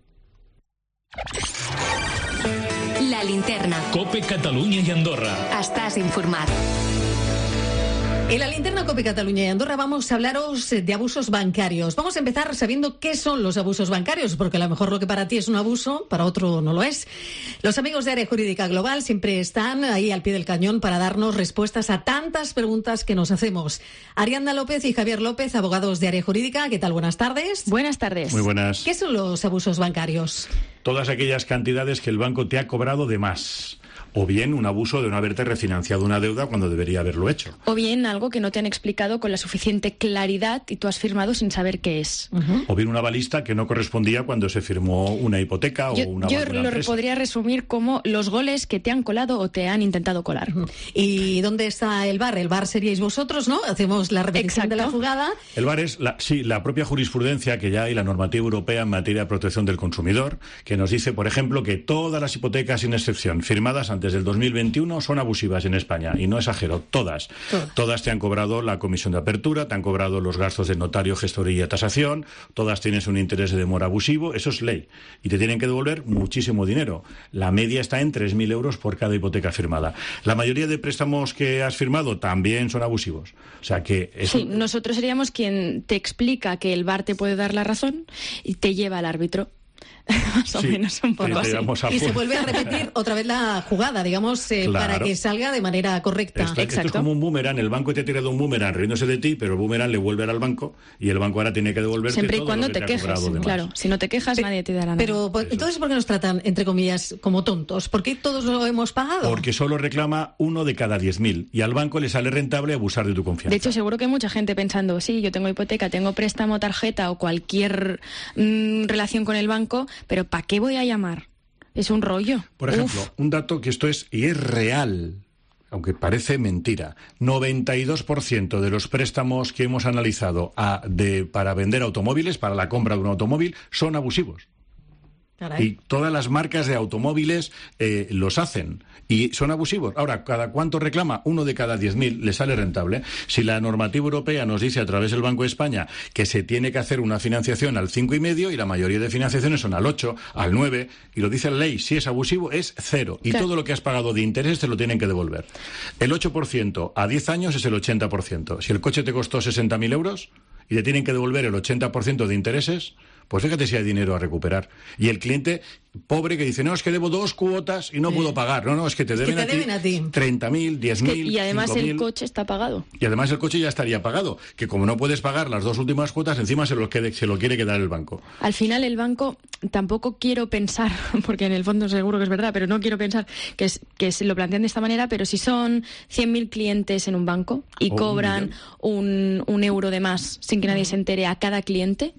La linterna. COPE Catalunya i Andorra. Estàs informat. En la linterna COPE Cataluña y Andorra vamos a hablaros de abusos bancarios. Vamos a empezar sabiendo qué son los abusos bancarios, porque a lo mejor lo que para ti es un abuso, para otro no lo es. Los amigos de Área Jurídica Global siempre están ahí al pie del cañón para darnos respuestas a tantas preguntas que nos hacemos. Ariadna López y Javier López, abogados de Área Jurídica. ¿Qué tal? Buenas tardes. Buenas tardes. Muy buenas. ¿Qué son los abusos bancarios? Todas aquellas cantidades que el banco te ha cobrado de más. O bien un abuso de no haberte refinanciado una deuda cuando debería haberlo hecho. O bien algo que no te han explicado con la suficiente claridad y tú has firmado sin saber qué es. Uh-huh. O bien una balista que no correspondía cuando se firmó una hipoteca yo, o una Yo una lo empresa. podría resumir como los goles que te han colado o te han intentado colar. Uh-huh. ¿Y dónde está el V A R? El V A R seríais vosotros, ¿no? Hacemos la repetición Exacto. de la jugada. El V A R es, la, sí, la propia jurisprudencia que ya hay, la normativa europea en materia de protección del consumidor, que nos dice, por ejemplo, que todas las hipotecas, sin excepción, firmadas antes del dos mil veintiuno, son abusivas en España, y no exagero, todas. Todas. Todas te han cobrado la comisión de apertura, te han cobrado los gastos de notario, gestoría y tasación, todas tienes un interés de demora abusivo, eso es ley. Y te tienen que devolver muchísimo dinero. La media está en tres mil euros por cada hipoteca firmada. La mayoría de préstamos que has firmado también son abusivos. O sea que eso... Sí, nosotros seríamos quien te explica que el V A R te puede dar la razón y te lleva al árbitro. Más o sí, menos un poco así. Y se vuelve a repetir otra vez la jugada, digamos, eh, claro. para que salga de manera correcta. Esto, esto es como un boomerang. El banco te ha tirado un boomerang riéndose de ti, pero el boomerang le vuelve al banco y el banco ahora tiene que devolverte siempre y todo cuando lo que te, te quejes, claro. Si no te quejas, Pe nadie te dará nada. Pero, entonces, ¿por qué nos tratan, entre comillas, como tontos? ¿Por qué todos lo hemos pagado? Porque solo reclama uno de cada diez mil y al banco le sale rentable abusar de tu confianza. De hecho, seguro que hay mucha gente pensando, sí, yo tengo hipoteca, tengo préstamo, tarjeta o cualquier mmm, relación con el banco, pero ¿para qué voy a llamar? Es un rollo. Por ejemplo, Uf. un dato que esto es, y es real, aunque parece mentira, noventa y dos por ciento de los préstamos que hemos analizado a, de, para vender automóviles, para la compra de un automóvil, son abusivos. Caray. Y todas las marcas de automóviles eh, los hacen y son abusivos. Ahora, ¿cada cuánto reclama? Uno de cada diez mil le sale rentable. Si la normativa europea nos dice a través del Banco de España que se tiene que hacer una financiación al cinco y medio y la mayoría de financiaciones son al ocho, al nueve, y lo dice la ley, si es abusivo es cero. Y claro. todo lo que has pagado de interés te lo tienen que devolver. El ocho por ciento a diez años es el ochenta por ciento. Si el coche te costó sesenta mil euros y te tienen que devolver el ochenta por ciento de intereses, pues fíjate si hay dinero a recuperar. Y el cliente pobre que dice, no, es que debo dos cuotas y no sí. puedo pagar. No, no, es que te deben, que te deben a, a ti treinta mil, diez mil, y además cinco mil. El coche está pagado. Y además el coche ya estaría pagado. Que como no puedes pagar las dos últimas cuotas, encima se lo, quede, se lo quiere quedar el banco. Al final el banco, tampoco quiero pensar, porque en el fondo seguro que es verdad, pero no quiero pensar que, es, que se lo plantean de esta manera, pero si son cien mil clientes en un banco y oh, cobran un, un euro de más sin que nadie se entere a cada cliente...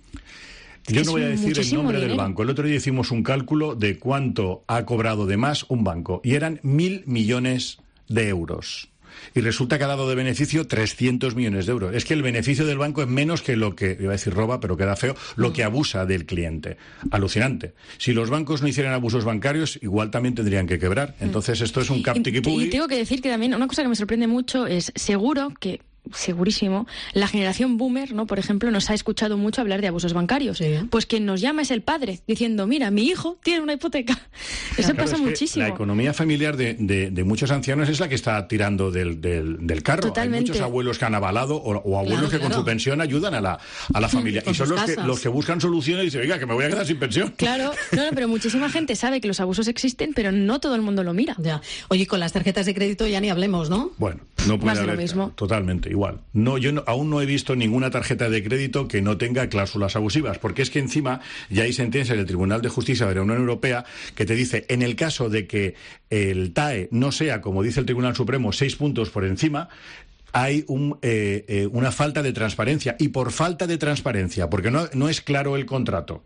Yo no voy a decir el nombre dinero. del banco. El otro día hicimos un cálculo de cuánto ha cobrado de más un banco y eran mil millones de euros. Y resulta que ha dado de beneficio trescientos millones de euros. Es que el beneficio del banco es menos que lo que, iba a decir roba, pero queda feo, lo que abusa del cliente. Alucinante. Si los bancos no hicieran abusos bancarios, igual también tendrían que quebrar. Entonces esto es un captiquipugui. Y, y tengo que decir que también una cosa que me sorprende mucho es, seguro que segurísimo, la generación boomer, ¿no? Por ejemplo, nos ha escuchado mucho hablar de abusos bancarios. Sí. Pues quien nos llama es el padre, diciendo, mira, mi hijo tiene una hipoteca. Eso claro, pasa es muchísimo. La economía familiar de, de, de muchos ancianos es la que está tirando del, del, del carro. Totalmente. Hay muchos abuelos que han avalado o, o abuelos claro, que claro. con su pensión ayudan a la, a la familia. Y son los que, los que buscan soluciones y dicen, oiga, que me voy a quedar sin pensión. Claro, no, no, pero muchísima gente sabe que los abusos existen, pero no todo el mundo lo mira. Ya. Oye, con las tarjetas de crédito ya ni hablemos, ¿no? Bueno, no puede Más haber. De lo mismo. Totalmente, igual. No, yo no, aún no he visto ninguna tarjeta de crédito que no tenga cláusulas abusivas, porque es que encima ya hay sentencias del Tribunal de Justicia de la Unión Europea que te dice, en el caso de que el T A E no sea, como dice el Tribunal Supremo, seis puntos por encima, hay un, eh, eh, una falta de transparencia. Y por falta de transparencia, porque no, no es claro el contrato,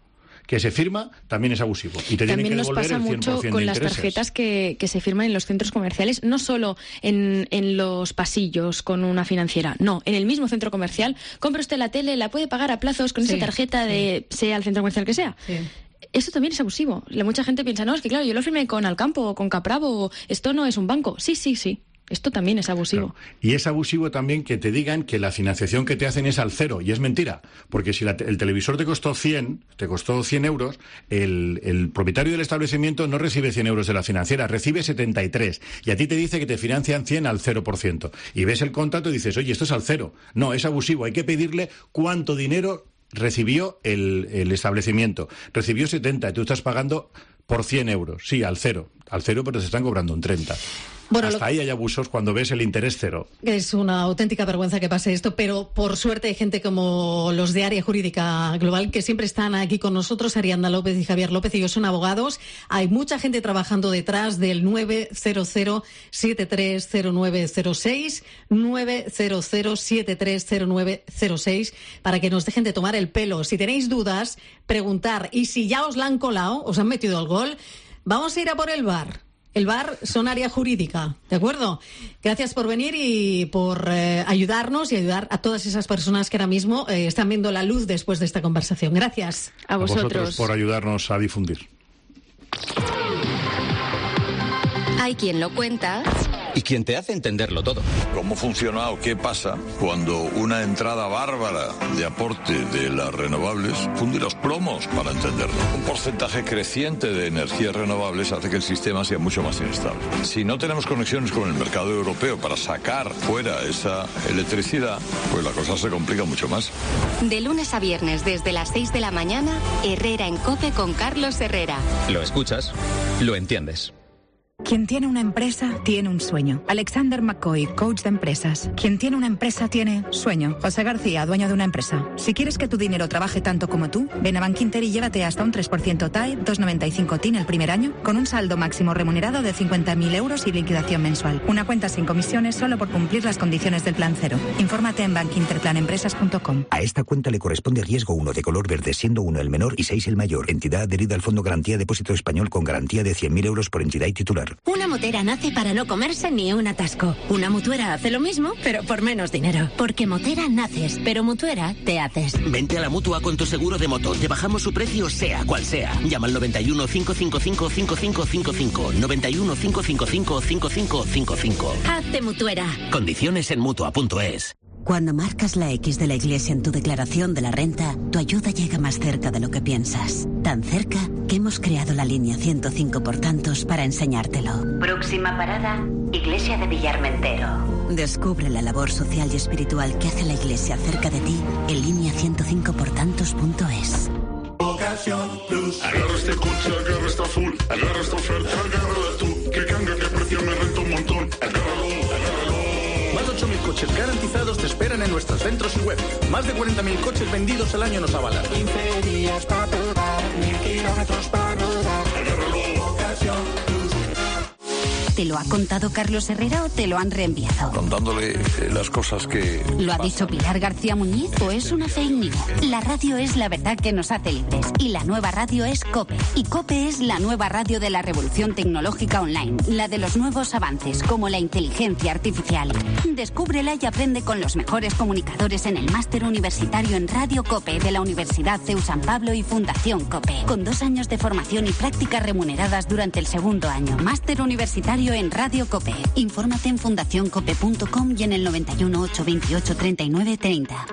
que se firma también es abusivo. Y te tienen que devolver el cien por ciento de intereses. También nos pasa mucho con las tarjetas que, que se firman en los centros comerciales, no solo en, en los pasillos con una financiera, no, en el mismo centro comercial. Compra usted la tele, la puede pagar a plazos con sí, esa tarjeta de sí. sea el centro comercial que sea. Sí. Eso también es abusivo. La mucha gente piensa, no, es que claro, yo lo firmé con Alcampo o con Capravo, esto no es un banco. Sí, sí, sí. Esto también es abusivo. Claro. Y es abusivo también que te digan que la financiación que te hacen es al cero, y es mentira. Porque si la, el televisor te costó cien, te costó cien euros, el, el propietario del establecimiento no recibe cien euros de la financiera, recibe setenta y tres. Y a ti te dice que te financian cien al cero por ciento. Y ves el contrato y dices, oye, esto es al cero. No, es abusivo. Hay que pedirle cuánto dinero recibió el, el establecimiento. Recibió setenta y tú estás pagando por cien euros. Sí, al cero. Al cero, pero te están cobrando un treinta. Bueno, Hasta lo... ahí hay abusos cuando ves el interés cero. Es una auténtica vergüenza que pase esto, pero por suerte hay gente como los de Área Jurídica Global que siempre están aquí con nosotros, Arianda López y Javier López. Ellos son abogados. Hay mucha gente trabajando detrás del nueve cero cero, siete tres cero nueve cero seis, nueve cero cero, siete tres cero nueve cero seis, para que nos dejen de tomar el pelo. Si tenéis dudas, preguntar. Y si ya os la han colado, os han metido el gol, vamos a ir a por el V A R. El V A R son Área Jurídica, ¿de acuerdo? Gracias por venir y por eh, ayudarnos y ayudar a todas esas personas que ahora mismo eh, están viendo la luz después de esta conversación. Gracias. A vosotros. A vosotros por ayudarnos a difundir. Hay quien lo cuenta y quien te hace entenderlo todo. ¿Cómo funciona o qué pasa cuando una entrada bárbara de aporte de las renovables funde los plomos para entenderlo? Un porcentaje creciente de energías renovables hace que el sistema sea mucho más inestable. Si no tenemos conexiones con el mercado europeo para sacar fuera esa electricidad, pues la cosa se complica mucho más. De lunes a viernes desde las seis de la mañana, Herrera en COPE con Carlos Herrera. Lo escuchas, lo entiendes. Quien tiene una empresa, tiene un sueño. Alexander McCoy, coach de empresas. Quien tiene una empresa, tiene sueño. José García, dueño de una empresa. Si quieres que tu dinero trabaje tanto como tú, ven a Bankinter y llévate hasta un tres por ciento T A E, dos coma noventa y cinco T I N el primer año, con un saldo máximo remunerado de cincuenta mil euros y liquidación mensual. Una cuenta sin comisiones solo por cumplir las condiciones del plan cero. Infórmate en bankinterplanempresas punto com. A esta cuenta le corresponde riesgo uno de color verde, siendo uno el menor y seis el mayor. Entidad adherida al Fondo Garantía Depósito Español con garantía de cien mil euros por entidad y titular. Una motera nace para no comerse ni un atasco. Una mutuera hace lo mismo, pero por menos dinero. Porque motera naces, pero mutuera te haces. Vente a la Mutua con tu seguro de moto. Te bajamos su precio sea cual sea. Llama al noventa y uno, cinco cinco cinco, cinco cinco cinco cinco. noventa y uno, cinco cinco cinco, cinco cinco cinco cinco. Hazte mutuera. Condiciones en mutua punto es. Cuando marcas la X de la Iglesia en tu declaración de la renta, tu ayuda llega más cerca de lo que piensas. Tan cerca que hemos creado la línea ciento cinco por tantos para enseñártelo. Próxima parada, Iglesia de Villarmentero. Descubre la labor social y espiritual que hace la Iglesia cerca de ti en línea ciento cinco por tantos punto es. Ocasión Plus. Agarra este coche, agarra esta full, agarra esta oferta, agárrala tú. Que canga, que precio me renta un montón. Agárralo, agárralo. Más de ocho mil coches garantizados te esperan en nuestros centros y web. Más de cuarenta mil coches vendidos al año nos avalan. quince días para probar, mil kilómetros para rodar. Agárralo, Ocasión Plus. ¿Te lo ha contado Carlos Herrera o te lo han reenviado? Contándole eh, las cosas que... ¿Lo ha dicho Pilar García Muñiz o es una fake news? La radio es la verdad que nos hace libres y la nueva radio es COPE. Y COPE es la nueva radio de la revolución tecnológica online, la de los nuevos avances como la inteligencia artificial. Descúbrela y aprende con los mejores comunicadores en el máster universitario en Radio COPE de la Universidad C E U San Pablo y Fundación COPE, con dos años de formación y prácticas remuneradas durante el segundo año. Máster universitario en Radio COPE. Infórmate en fundación cope punto com y en el noventa y uno, ocho veintiocho, treinta y nueve treinta.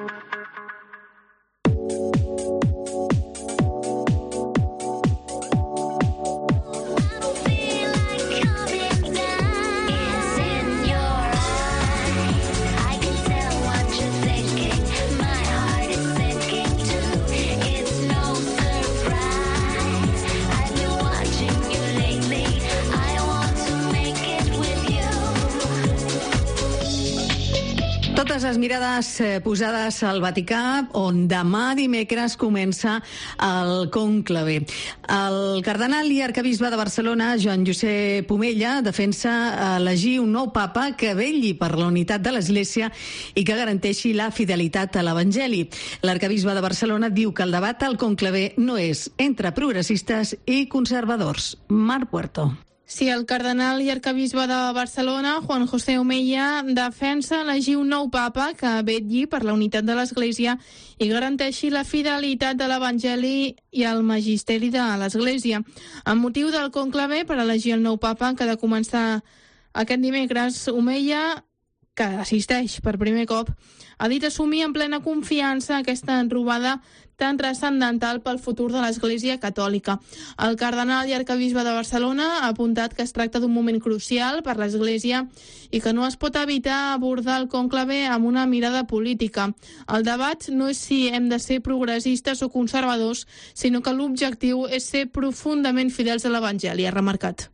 totes les mirades posades al Vaticà, on demà dimecres comença el conclave. El cardenal i arcabisbe de Barcelona, Joan Josep Omella, defensa elegir un nou papa que vetlli per la unitat de l'Església i que garanteixi la fidelitat a l'Evangeli. L'arcabisbe de Barcelona diu que el debat al conclave no és entre progressistes i conservadors. Marc Puerto. Sí, el cardenal i arcabisbe de Barcelona, Juan José Omella, defensa elegir un nou papa que vetlli per la unitat de l'Església i garanteixi la fidelitat de l'Evangeli i el magisteri de l'Església. Amb motiu del conclave per elegir el nou papa que ha de començar aquest dimecres, Omella, que assisteix per primer cop, ha dit assumir en plena confiança aquesta trobada tan transcendental pel futur de l'Església Catòlica. El cardenal i arcabisbe de Barcelona ha apuntat que es tracta d'un moment crucial per l'Església i que no es pot evitar abordar el conclave amb una mirada política. El debat no és si hem de ser progressistes o conservadors, sinó que l'objectiu és ser profundament fidels a l'Evangeli, ha remarcat.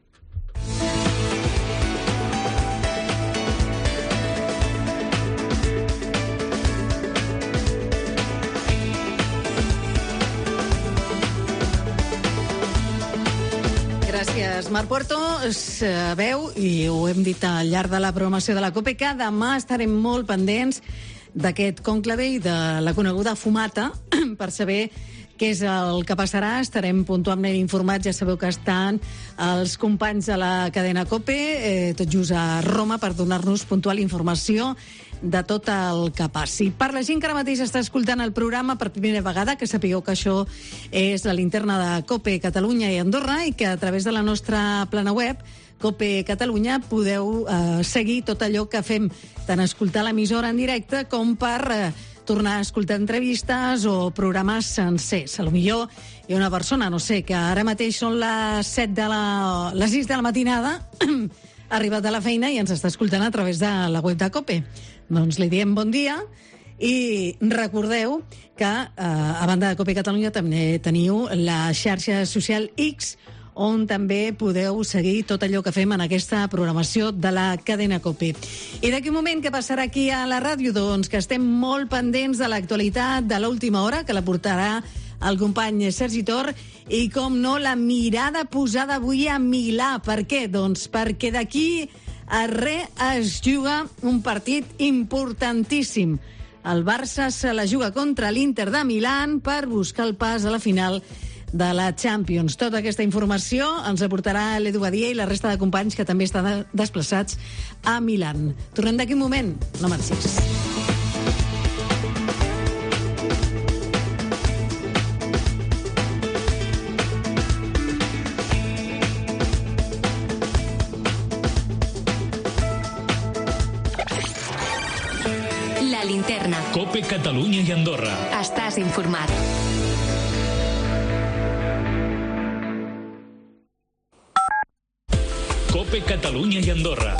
Gràcies, Marc Puerto. Sabeu, i ho hem dit al llarg de la programació de la COPE, que demà estarem molt pendents d'aquest conclave i de la coneguda fumata per saber què és el que passarà. Estarem puntualment informats. Ja sabeu que estan els companys de la cadena COPE, eh, tot just a Roma, per donar-nos puntual informació de tot el que passi. Per la gent que ara mateix està escoltant el programa per primera vegada, que sapigueu que això és la linterna de COPE Catalunya i Andorra i que a través de la nostra plana web COPE Catalunya podeu eh, seguir tot allò que fem, tant escoltar l'emissora en directe com per eh, tornar a escoltar entrevistes o programes sencers. A lo millor hi ha una persona, no sé, que ara mateix són les set de la... les sis de la matinada, ha arribat a la feina i ens està escoltant a través de la web de COPE. Doncs li diem bon dia i recordeu que eh, a banda de COPE Catalunya també teniu la xarxa social X, on també podeu seguir tot allò que fem en aquesta programació de la cadena COPE. I d'aquí un moment, què passarà aquí a la ràdio? Doncs que estem molt pendents de l'actualitat de l'última hora, que la portarà el company Sergi Tor, i com no, la mirada posada avui a Milà. Per què? Doncs perquè d'aquí a res es juga un partit importantíssim. El Barça se la juga contra l'Inter de Milán per buscar el pas a la final de la Champions. Tota aquesta informació ens aportarà l'Edu Badia i la resta de companys que també estan desplaçats a Milán. Tornem d'aquí un moment. No marxis. La linterna. COPE Catalunya i Andorra. Estàs informat. COPE Catalunya y Andorra.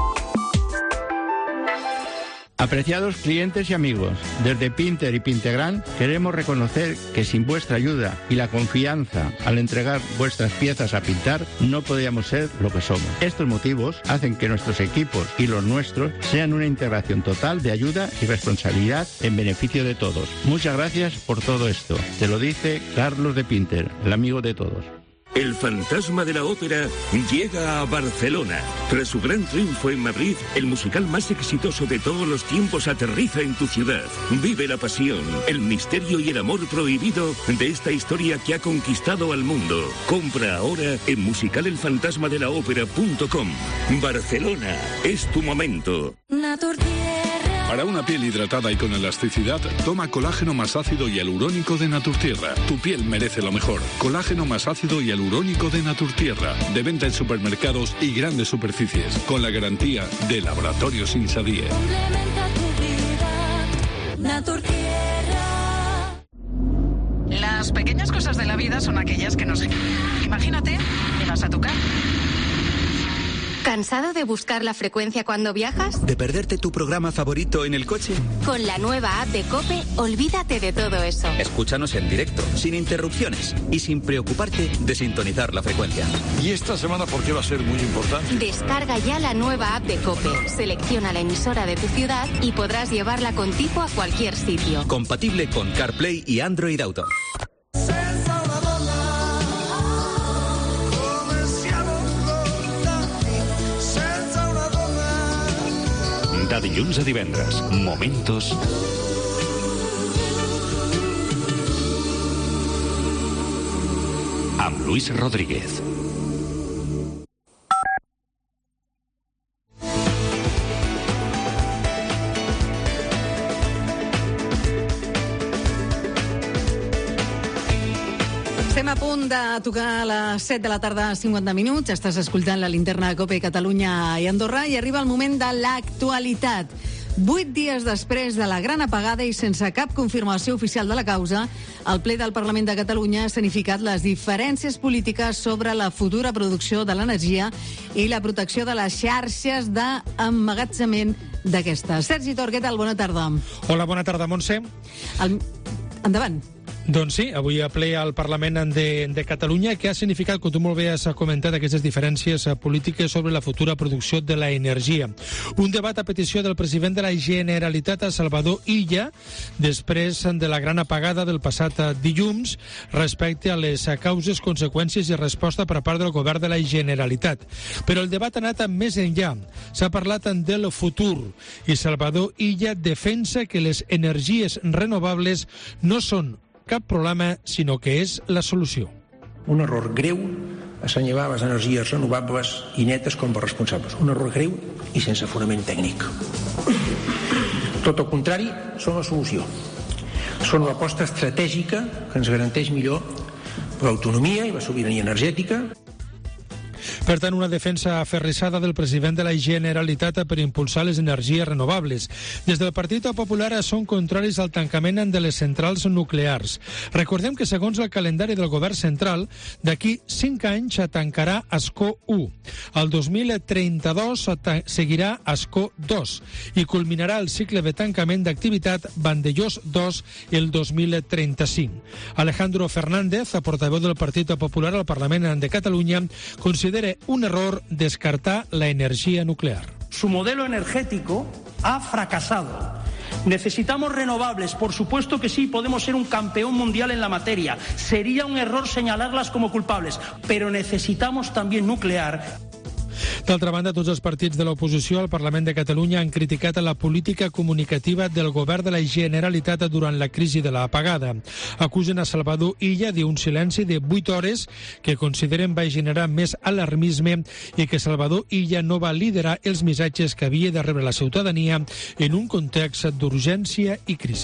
Apreciados clientes y amigos, desde Pinter y Pintegran queremos reconocer que sin vuestra ayuda y la confianza al entregar vuestras piezas a pintar no podríamos ser lo que somos. Estos motivos hacen que nuestros equipos y los nuestros sean una integración total de ayuda y responsabilidad en beneficio de todos. Muchas gracias por todo esto. Te lo dice Carlos de Pinter, el amigo de todos. El fantasma de la ópera llega a Barcelona. Tras su gran triunfo en Madrid, el musical más exitoso de todos los tiempos aterriza en tu ciudad. Vive la pasión, el misterio y el amor prohibido de esta historia que ha conquistado al mundo. Compra ahora en musical el fantasma de la ópera punto com. Barcelona, es tu momento. Para una piel hidratada y con elasticidad, toma colágeno más ácido y hialurónico de Naturtierra. Tu piel merece lo mejor. Colágeno más ácido y hialurónico de Naturtierra. De venta en supermercados y grandes superficies. Con la garantía de Laboratorios Insadie. Complementa tu vida. Naturtierra. Las pequeñas cosas de la vida son aquellas que nos... Imagínate que vas a tu casa ¿Cansado de buscar la frecuencia cuando viajas? ¿De perderte tu programa favorito en el coche? Con la nueva app de COPE, olvídate de todo eso. Escúchanos en directo, sin interrupciones y sin preocuparte de sintonizar la frecuencia. ¿Y esta semana por qué va a ser muy importante? Descarga ya la nueva app de COPE, selecciona la emisora de tu ciudad y podrás llevarla contigo a cualquier sitio. Compatible con CarPlay y Android Auto. De dilluns a divendres, Momentos amb Luis Rodríguez. Estem a punt de tocar a les set de la tarda, cinquanta minuts. Estàs escoltant la linterna de COPE Catalunya i Andorra i arriba el moment de l'actualitat. Vuit dies després de la gran apagada i sense cap confirmació oficial de la causa, el ple del Parlament de Catalunya ha escenificat les diferències polítiques sobre la futura producció de l'energia i la protecció de les xarxes d'emmagatzemament d'aquesta. Sergi Tor, què tal? Bona tarda. Hola, bona tarda, Montse. El... Endavant. Doncs sí, avui a ple al Parlament de, de Catalunya, que ha significat, com tu molt bé has comentat, aquestes diferències polítiques sobre la futura producció de l'energia. Un debat a petició del president de la Generalitat, a Salvador Illa, després de la gran apagada del passat dilluns, respecte a les causes, conseqüències i resposta per part del govern de la Generalitat. Però el debat ha anat més enllà. S'ha parlat del futur i Salvador Illa defensa que les energies renovables no són cap problema, sinó que és la solució. Un error greu assenyalar les energies renovables i netes com a responsables. Un error greu i sense fonament tècnic. Tot el contrari, són la solució. Són l'aposta estratègica que ens garanteix millor l'autonomia i la sobirania energètica. Per tant, una defensa aferrissada del president de la Generalitat per impulsar les energies renovables. Des del Partit Popular són contraris al tancament de les centrals nuclears. Recordem que, segons el calendari del govern central, d'aquí cinc anys tancarà Ascó u. El dos mil trenta-dos seguirà Ascó dos i culminarà el cicle de tancament d'activitat Vandellós dos el dos mil trenta-cinc. Alejandro Fernández, portaveu del Partit Popular al Parlament de Catalunya, considera un error descartar la energía nuclear. Su modelo energético ha fracasado. Necesitamos renovables, por supuesto que sí, podemos ser un campeón mundial en la materia. Sería un error señalarlas como culpables, pero necesitamos también nuclear. D'altra banda, tots els partits de l'oposició al Parlament de Catalunya han criticat la política comunicativa del govern de la Generalitat durant la crisi de l'apagada. Acusen a Salvador Illa d'un silenci de vuit hores que consideren va generar més alarmisme i que Salvador Illa no va liderar els missatges que havia de rebre la ciutadania en un context d'urgència i crisi.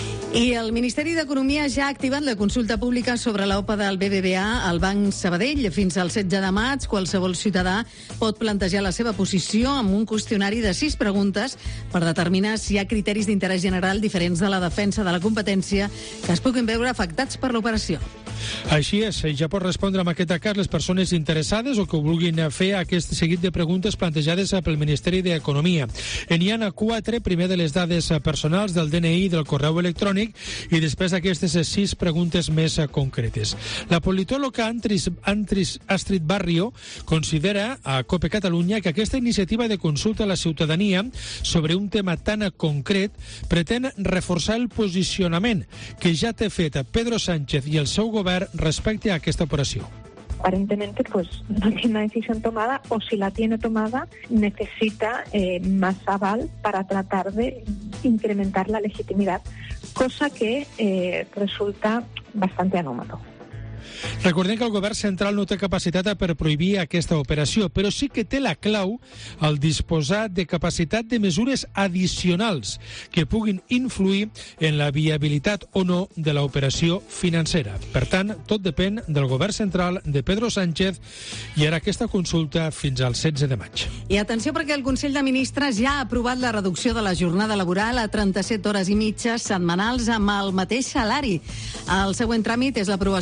I el Ministeri d'Economia ja ha activat la consulta pública sobre l'O P A del B B V A al Banc Sabadell. Fins al setze de maig, qualsevol ciutadà pot plantejar la seva posició amb un qüestionari de sis preguntes per determinar si hi ha criteris d'interès general diferents de la defensa de la competència que es puguin veure afectats per l'operació. Així és, ja pot respondre en aquest cas les persones interessades o que vulguin fer aquest seguit de preguntes plantejades pel Ministeri d'Economia. N'hi ha quatre, primer de les dades personals del D N I i del correu electrònic i després aquestes sis preguntes més concretes. La politòloga Antris, Antris Astrid Barrio considera a COPE Catalunya que aquesta iniciativa de consulta a la ciutadania sobre un tema tan concret pretén reforçar el posicionament que ja té fet Pedro Sánchez i el seu govern respecte a aquesta operació. Aparentemente pues no tiene una decisión tomada o si la tiene tomada necesita eh, más aval para tratar de incrementar la legitimidad, cosa que eh, resulta bastante anómalo. Recordem que el govern central no té capacitat per prohibir aquesta operació, però sí que té la clau al disposar de capacitat de mesures addicionals que puguin influir en la viabilitat o no de l'operació financera. Per tant, tot depèn del govern central de Pedro Sánchez i ara aquesta consulta fins al setze de maig. I atenció perquè el Consell de Ministres ja ha aprovat la reducció de la jornada laboral a trenta-set hores i mitja setmanals amb el mateix salari. El següent tràmit és l'aprovació al Congrés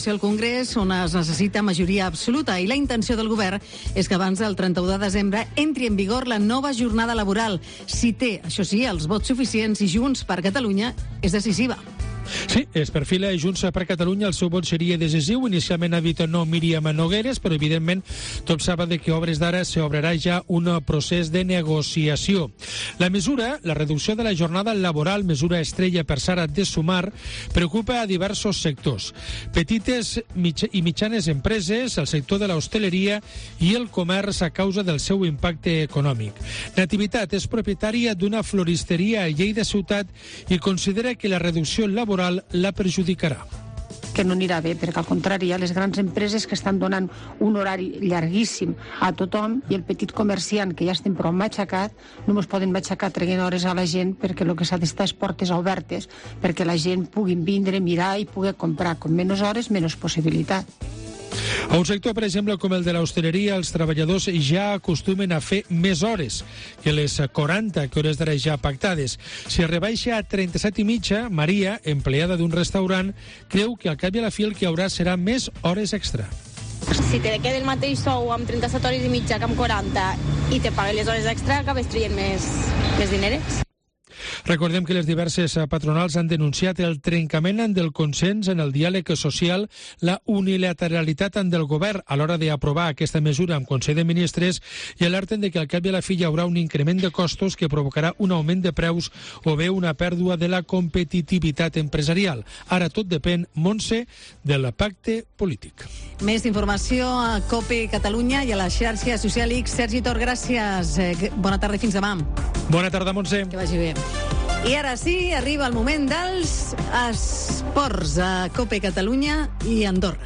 Congrés, on es necessita majoria absoluta, i la intenció del govern és que abans del trenta-u de desembre entri en vigor la nova jornada laboral. Si té, això sí, els vots suficients, i Junts per Catalunya és decisiva. Sí, es perfila Junts per Catalunya, el seu vot seria decisiu. Inicialment ha dit no Míriam Nogueres, però evidentment tot saben que a obres d'ara s'obrarà ja un procés de negociació. La mesura, la reducció de la jornada laboral, mesura estrella per Sara de Sumar, preocupa a diversos sectors. Petites i mitjanes empreses, el sector de l'hostaleria i el comerç a causa del seu impacte econòmic. Nativitat és propietària d'una floristeria a Lleida ciutat i considera que la reducció laboral la perjudicarà. Que no anirà bé, perquè al contrari hi ha les grans empreses que estan donant un horari llarguíssim a tothom i el petit comerciant, que ja estem prou matxacat, només poden matxacar traient hores a la gent, perquè el que s'ha d'estar és portes obertes perquè la gent pugui vindre, mirar i pugui comprar. Com menys hores, menys possibilitat. A un sector, per exemple, com el de l'hostaleria, els treballadors ja acostumen a fer més hores que les quaranta que hores d'ara ja pactades. Si es rebaixa a trenta-set i mitja, Maria, empleada d'un restaurant, creu que al cap i a la fi el que haurà serà més hores extra. Si te queda el mateix sou amb trenta-set hores i mitja que amb quaranta i te paguen les hores extra, acabes traient més, més diners. Recordem que les diverses patronals han denunciat el trencament del consens en el diàleg social, la unilateralitat del govern a l'hora d'aprovar aquesta mesura amb Consell de Ministres i alerten de que al cap i a la fi hi haurà un increment de costos que provocarà un augment de preus o bé una pèrdua de la competitivitat empresarial. Ara tot depèn, Montse, del pacte polític. Més informació a COPE Catalunya i a la xarxa social X. Sergi Tor, gràcies. Bona tarda i fins demà. Bona tarda, Montse. Que vagi bé. I ara sí, arriba el moment dels esports a COPE Catalunya i Andorra.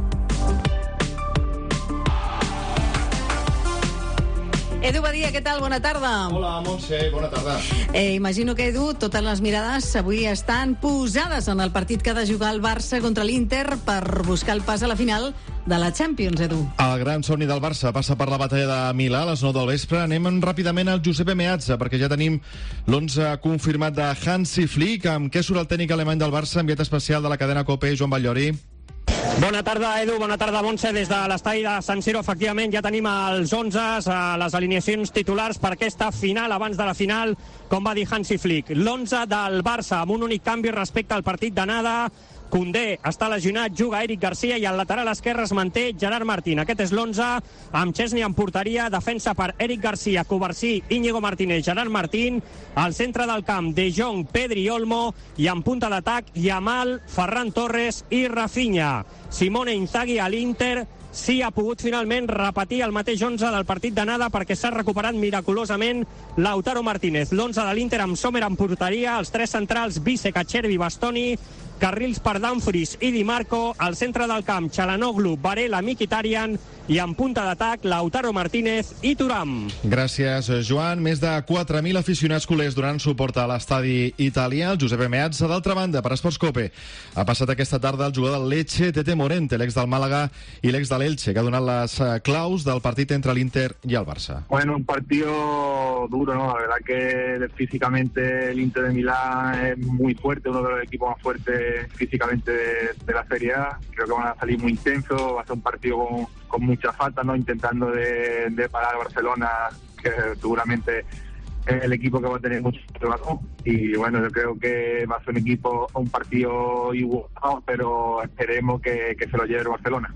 Edu Badia, què tal? Bona tarda. Hola, Montse, bona tarda. Eh, imagino que, Edu, totes les mirades avui estan posades en el partit que ha de jugar el Barça contra l'Inter per buscar el pas a la final de la Champions, Edu. El gran somni del Barça passa per la batalla de Milà a les nou del vespre. Anem ràpidament al Giuseppe Meazza, perquè ja tenim l'onze confirmat de Hansi Flick. Amb què surt el tècnic alemany del Barça, enviat especial de la cadena COPE, Joan Batllori? Bona tarda, Edu, bona tarda, Montse. Des de l'estadi de San Siro, efectivament, ja tenim els onze, les alineacions titulars per aquesta final, abans de la final, com va dir Hansi Flick. L'onze del Barça, amb un únic canvi respecte al partit d'anada. Koundé està lesionat, juga Eric Garcia i al lateral esquerre es manté Gerard Martín. Aquest és l'onze, amb Chesney en porteria, defensa per Eric Garcia, Covarsí, Íñigo Martínez, Gerard Martín, al centre del camp De Jong, Pedri i Olmo, i en punta d'atac Yamal, Ferran Torres i Rafinha. Simone Inzaghi a l'Inter sí ha pogut finalment repetir el mateix onze del partit d'anada perquè s'ha recuperat miraculosament Lautaro Martínez. L'onze de l'Inter amb Sommer en porteria, els tres centrals Bissek, Acerbi, Bastoni, carrils per Dumfries i Di Marco, al centre del camp Çalhanoğlu, Varela, Mkhitaryan i en punta d'atac Lautaro Martínez i Thuram. Gràcies, Joan. Més de quatre mil aficionats culers donant suport a l'estadi italià. El Giuseppe Meazza, d'altra banda, per Esports COPE, ha passat aquesta tarda el jugador del Lecce, Tete Morente, l'ex del Màlaga i l'ex de l'Elche, que ha donat les claus del partit entre l'Inter y el Barça. Bueno, un partido duro, ¿no? La verdad que físicamente el Inter de Milán es muy fuerte, uno de los equipos más fuertes físicamente de, de la Serie A. Creo que van a salir muy intensos, va a ser un partido con, con mucha falta, ¿no? Intentando de, de parar a Barcelona, que seguramente es el equipo que va a tener mucho trabajo. Y bueno, yo creo que va a ser un equipo, un partido igual, pero esperemos que, que se lo lleve el Barcelona.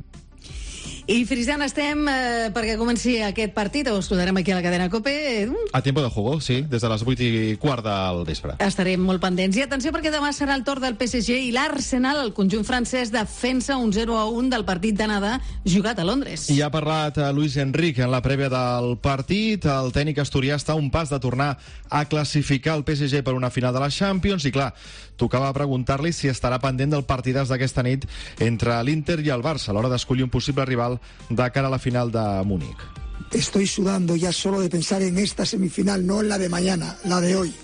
I frisant estem eh, perquè comenci aquest partit, ho escoltarem aquí a la cadena COPE. A tiempo de juego, sí, des de les vuit i quart del vespre. Estarem molt pendents. I atenció perquè demà serà el torn del P S G i l'Arsenal, el conjunt francès, defensa un zero a un del partit d'anada jugat a Londres. I ha parlat Luis Enrique en la prèvia del partit. El tècnic asturià està a un pas de tornar a classificar el P S G per una final de la Champions i, clar, tocava preguntar-li si estarà pendent del partidàs d'aquesta nit entre l'Inter i el Barça a l'hora d'escollir un possible rival de cara a la final de Múnich. Estoy sudando ya solo de pensar en esta semifinal, no en la de mañana, la de hoy.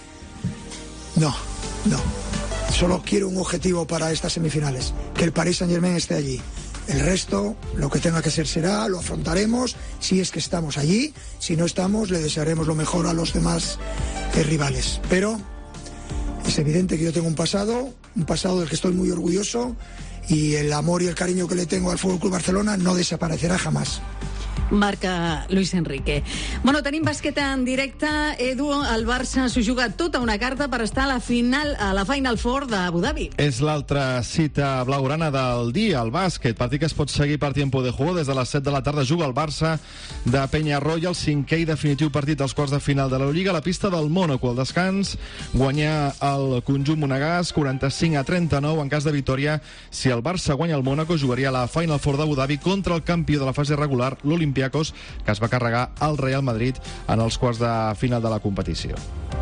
No, no. Solo quiero un objetivo para estas semifinales, que el Paris Saint-Germain esté allí. El resto, lo que tenga que ser será, lo afrontaremos, si es que estamos allí. Si no estamos, le desearemos lo mejor a los demás eh, rivales. Pero Es evidente que yo tengo un pasado, un pasado del que estoy muy orgulloso, y el amor y el cariño que le tengo al F C Barcelona no desaparecerá jamás. Marca Luis Enrique. Bueno, tenim bàsquet en directe. Edu, el Barça s'ho juga tota una carta per estar a la final, a la Final Four d'Abu Dhabi. És l'altra cita blaugrana del dia, el bàsquet. Partit que es pot seguir per tiempo de juego. Des de les set de la tarda juga el Barça de Peñarroya, el cinquè i definitiu partit dels quarts de final de l'Eurolliga a la pista del Mónaco. Al descans, guanyar el conjunt monegasc quaranta-cinc a trenta-nou. En cas de victòria, si el Barça guanya el Mónaco, jugaria a la Final Four d'Abu Dhabi contra el campió de la fase regular, l'Olympiacos, que es va carregar al Real Madrid en els quarts de final de la competició.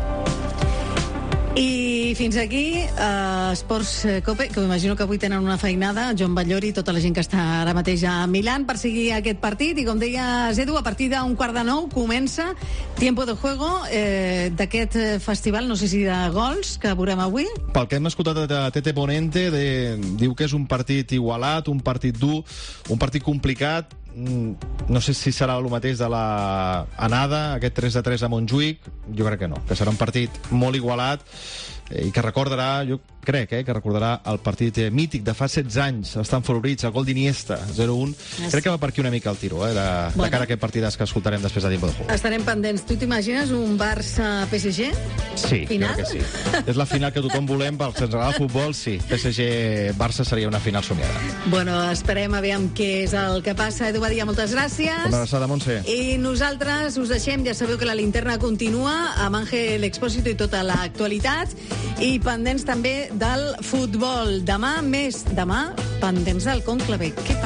I fins aquí uh, Esports Cope, que m'imagino que avui tenen una feinada, Joan Batllori i tota la gent que està ara mateix a Milán per seguir aquest partit. I com deies, Edu, a partir d'un quart de nou comença Tiempo de Juego eh, d'aquest festival, no sé si de gols, que veurem avui. Pel que hem escoltat de Tete Ponente, de, diu que és un partit igualat, un partit dur, un partit complicat. No sé si serà el mateix de la anada, aquest tres a tres a Montjuïc. Jo crec que no, que serà un partit molt igualat i que recordarà, jo crec, eh, que recordarà el partit eh, mític de fa setze anys, a Stamford Bridge, el gol d'Iniesta, zero un. Ah, crec que va per aquí una mica el tiro, eh, de, bueno. de cara a aquest partidàs que escoltarem després de Tiempo de Juego. Estarem pendents. Tu t'imagines un Barça-P S G? Sí, final? crec que sí. És la final que tothom volem, pels que ens agrada el futbol, sí. P S G-Barça seria una final somiada. Bueno, esperem aviam què és el que passa. Edu Badia, moltes gràcies. Una abraçada, Montse. I nosaltres us deixem, ja sabeu que la linterna continua amb Ángel Expósito i tota l'actualitat, i pendents també del futbol. Demà més, demà pendents del Conclave. Què passa?